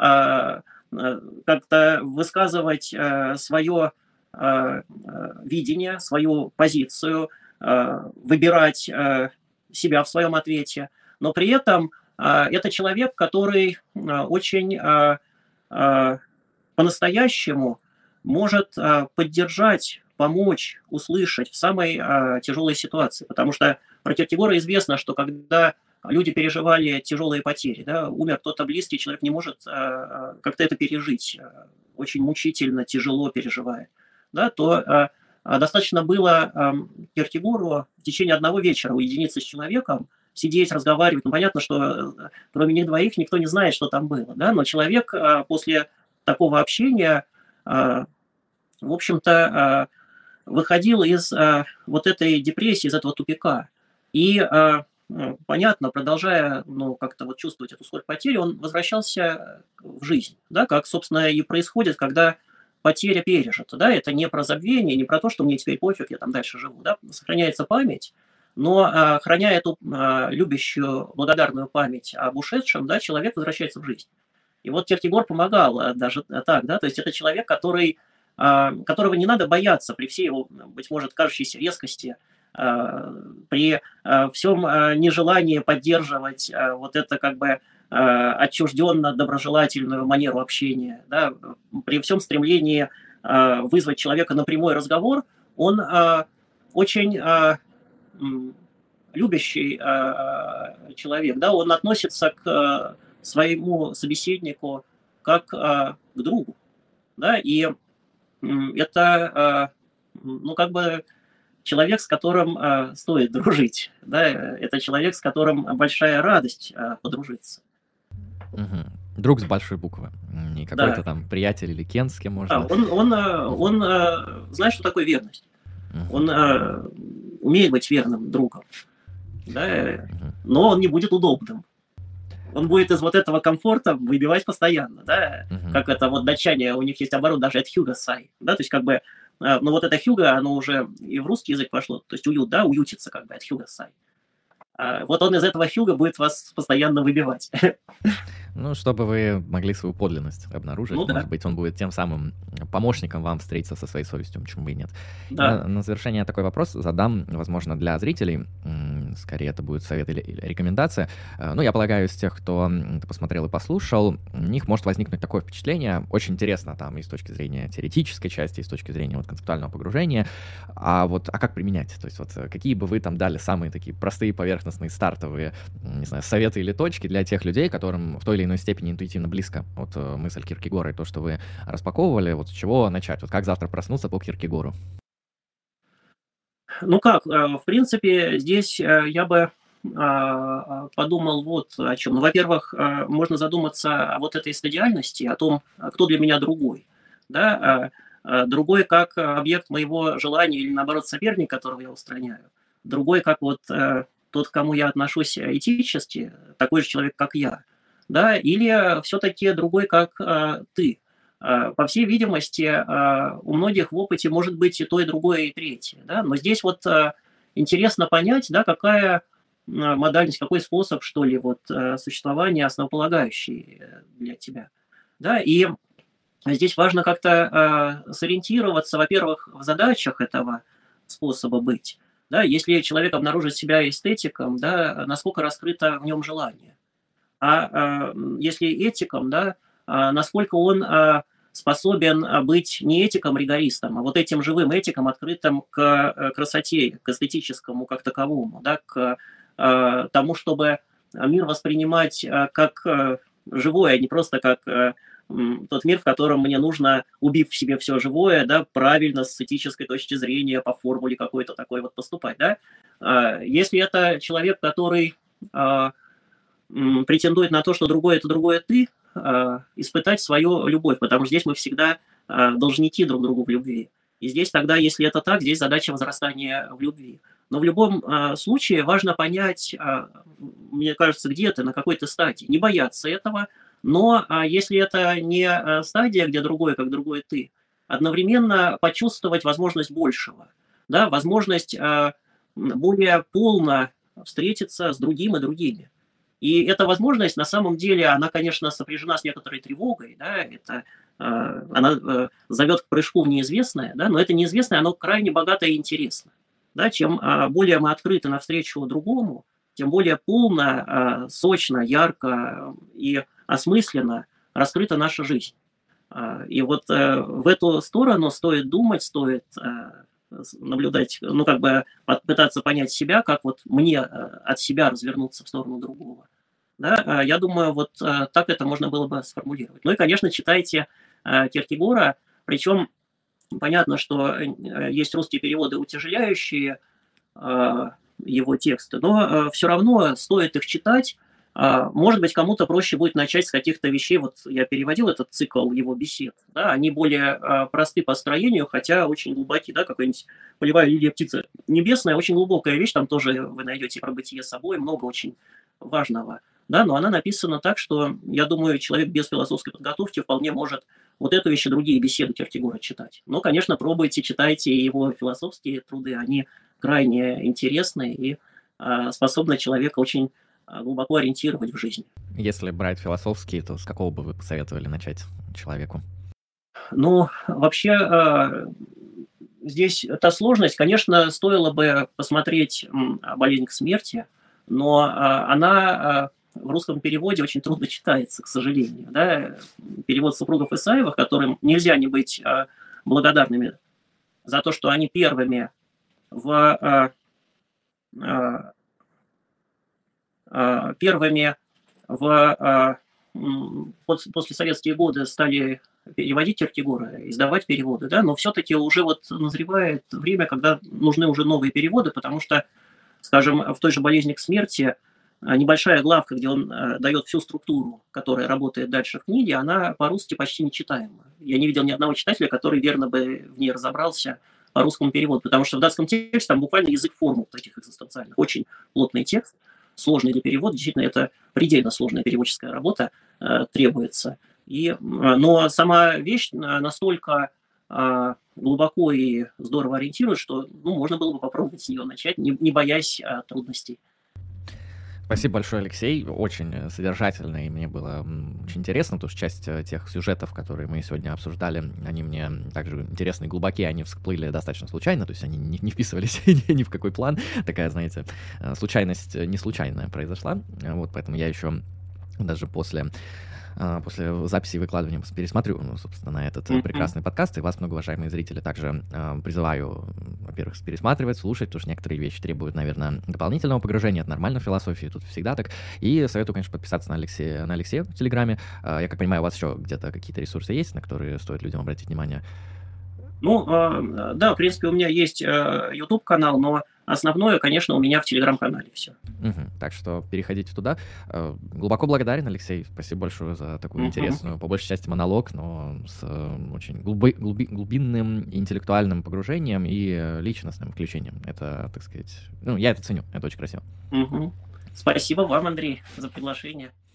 как-то высказывать свое видение, свою позицию, выбирать себя в своем ответе. Но при этом это человек, который очень по-настоящему может поддержать, помочь, услышать в самой тяжелой ситуации. Потому что про Киркегора известно, что когда люди переживали тяжелые потери, да, умер кто-то близкий, человек не может как-то это пережить, очень мучительно, тяжело переживает, да, то достаточно было Киркегору в течение одного вечера уединиться с человеком, сидеть, разговаривать. Ну, понятно, что кроме них двоих никто не знает, что там было, да, но человек после такого общения, в общем-то, выходил из вот этой депрессии, из этого тупика. И понятно, продолжая, ну, как-то вот чувствовать эту скорбь потери, он возвращался в жизнь, да, как, собственно, и происходит, когда потеря пережита, да, это не про забвение, не про то, что мне теперь пофиг, я там дальше живу, да, сохраняется память, но храня эту любящую, благодарную память об ушедшем, да, человек возвращается в жизнь. И вот Киркегор помогал даже так, да, то есть это человек, которого не надо бояться при всей его, быть может, кажущейся резкости, при всем нежелании поддерживать вот это как бы отчужденно-доброжелательную манеру общения, да, при всем стремлении вызвать человека на прямой разговор, он очень любящий человек, да, он относится к своему собеседнику как к другу, да, и это, ну, как бы человек, с которым стоит дружить, да, это человек, с которым большая радость подружиться. Мгм. Друг с большой буквы. Не какой-то Да. там приятель или Кен, с кем можно... Он знает, что такое верность. Он умеет быть верным другом, да, но он не будет удобным. Он будет из вот этого комфорта выбивать постоянно, да, как это вот датчане, у них есть оборот даже от Хьюга Сай, да, то есть как бы, ну вот это Хьюга, оно уже и в русский язык пошло, то есть уют, да, уютится как бы от Хьюга Сай. Вот он из этого Хьюга будет вас постоянно выбивать. Ну, чтобы вы могли свою подлинность обнаружить, Ну да. может быть, он будет тем самым помощником вам встретиться со своей совестью, почему бы и нет. Да. Я на завершение такой вопрос задам, возможно, для зрителей, скорее это будет совет или рекомендация. Ну, я полагаю, из тех, кто это посмотрел и послушал, у них может возникнуть такое впечатление, очень интересно там и с точки зрения теоретической части, и с точки зрения вот концептуального погружения, а как применять? То есть вот какие бы вы там дали самые такие простые, поверхностные, стартовые, не знаю, советы или точки для тех людей, которым в той или иной степени интуитивно близко вот мысль Киркегора и то, что вы распаковывали, вот с чего начать? Вот как завтра проснуться по Киркегору? Ну как, в принципе, здесь я бы подумал вот о чем. Ну, во-первых, можно задуматься о вот этой стадиальности, о том, кто для меня другой. Да? Другой как объект моего желания или, наоборот, соперник, которого я устраняю. Другой как вот тот, к кому я отношусь этически, такой же человек, как я. Да? Или все-таки другой, как ты. По всей видимости, у многих в опыте может быть и то, и другое, и третье. Да? Но здесь вот интересно понять, да, какая модальность, какой способ, что ли, вот, существования основополагающий для тебя. Да? И здесь важно как-то сориентироваться, во-первых, в задачах этого способа быть. Да? Если человек обнаружит себя эстетиком, да, насколько раскрыто в нем желание. Если этиком, да, насколько он способен быть не этиком-ригористом, а вот этим живым этиком, открытым к красоте, к эстетическому как таковому, да, к тому, чтобы мир воспринимать как живой, а не просто как тот мир, в котором мне нужно, убив в себе все живое, да, правильно, с этической точки зрения, по формуле какой-то такой вот поступать, да. Если это человек, который претендует на то, что другое – это другое ты, испытать свою любовь, потому что здесь мы всегда должники друг другу в любви. И здесь тогда, если это так, здесь задача возрастания в любви. Но в любом случае важно понять, мне кажется, где ты, на какой ты стадии. Не бояться этого, но если это не стадия, где другое, как другое ты, одновременно почувствовать возможность большего, да, возможность более полно встретиться с другим и другими. И эта возможность, на самом деле, она, конечно, сопряжена с некоторой тревогой, да, это, она зовет к прыжку в неизвестное, да, но это неизвестное, оно крайне богато и интересно. Да, чем более мы открыты навстречу другому, тем более полно, сочно, ярко и осмысленно раскрыта наша жизнь. И вот в эту сторону стоит думать, стоит наблюдать, ну, как бы пытаться понять себя, как вот мне от себя развернуться в сторону другого. Да? Я думаю, вот так это можно было бы сформулировать. Ну и, конечно, читайте Кierкегора, причем понятно, что есть русские переводы, утяжеляющие его тексты, но все равно стоит их читать. Может быть, кому-то проще будет начать с каких-то вещей. Вот я переводил этот цикл его бесед. Да, они более просты по строению, хотя очень глубоки. Да, какой-нибудь «Полевая лилия птица небесная», очень глубокая вещь, там тоже вы найдете про бытие собой, много очень важного. Да, но она написана так, что, я думаю, человек без философской подготовки вполне может вот эту вещь и другие беседы Кierкегора читать. Но, конечно, пробуйте, читайте его философские труды, они крайне интересны и способны человека очень глубоко ориентировать в жизни. Если брать философские, то с какого бы вы посоветовали начать человеку? Ну, вообще, здесь та сложность, конечно, стоило бы посмотреть «Болезнь к смерти», но она в русском переводе очень трудно читается, к сожалению. Да? Перевод супругов Исаевых, которым нельзя не быть благодарными за то, что они первыми после советские годы стали переводить Кierкегора, издавать переводы, да, но все-таки уже вот назревает время, когда нужны уже новые переводы, потому что, скажем, в той же «Болезни к смерти» небольшая главка, где он дает всю структуру, которая работает дальше в книге, она по-русски почти нечитаема. Я не видел ни одного читателя, который верно бы в ней разобрался по русскому переводу, потому что в датском тексте там буквально язык формул таких экзистенциальных. Очень плотный текст, сложный для перевода, действительно, это предельно сложная переводческая работа требуется. Но сама вещь настолько глубоко и здорово ориентирует, что можно было бы попробовать с нее начать, не боясь трудностей. Спасибо большое, Алексей. Очень содержательно, и мне было очень интересно, потому что часть тех сюжетов, которые мы сегодня обсуждали, они мне также интересны и глубокие, они всплыли достаточно случайно, то есть они не вписывались ни в какой план. Такая, знаете, случайность не случайная произошла. Вот, поэтому я еще даже после записи и выкладывания пересмотрю, собственно, этот прекрасный подкаст. И вас, многоуважаемые зрители, также призываю, во-первых, пересматривать, слушать, потому что некоторые вещи требуют, наверное, дополнительного погружения. Это нормально в философии, тут всегда так. И советую, конечно, подписаться на Алексея в Телеграме. Я как понимаю, у вас еще где-то какие-то ресурсы есть, на которые стоит людям обратить внимание? Да, в принципе, у меня есть YouTube-канал, но основное, конечно, у меня в Telegram-канале все. Так что переходите туда. Глубоко благодарен, Алексей. Спасибо большое за такую интересную, по большей части, монолог, но с очень глубинным интеллектуальным погружением и личностным включением. Это, так сказать, я это ценю, это очень красиво. Спасибо вам, Андрей, за приглашение.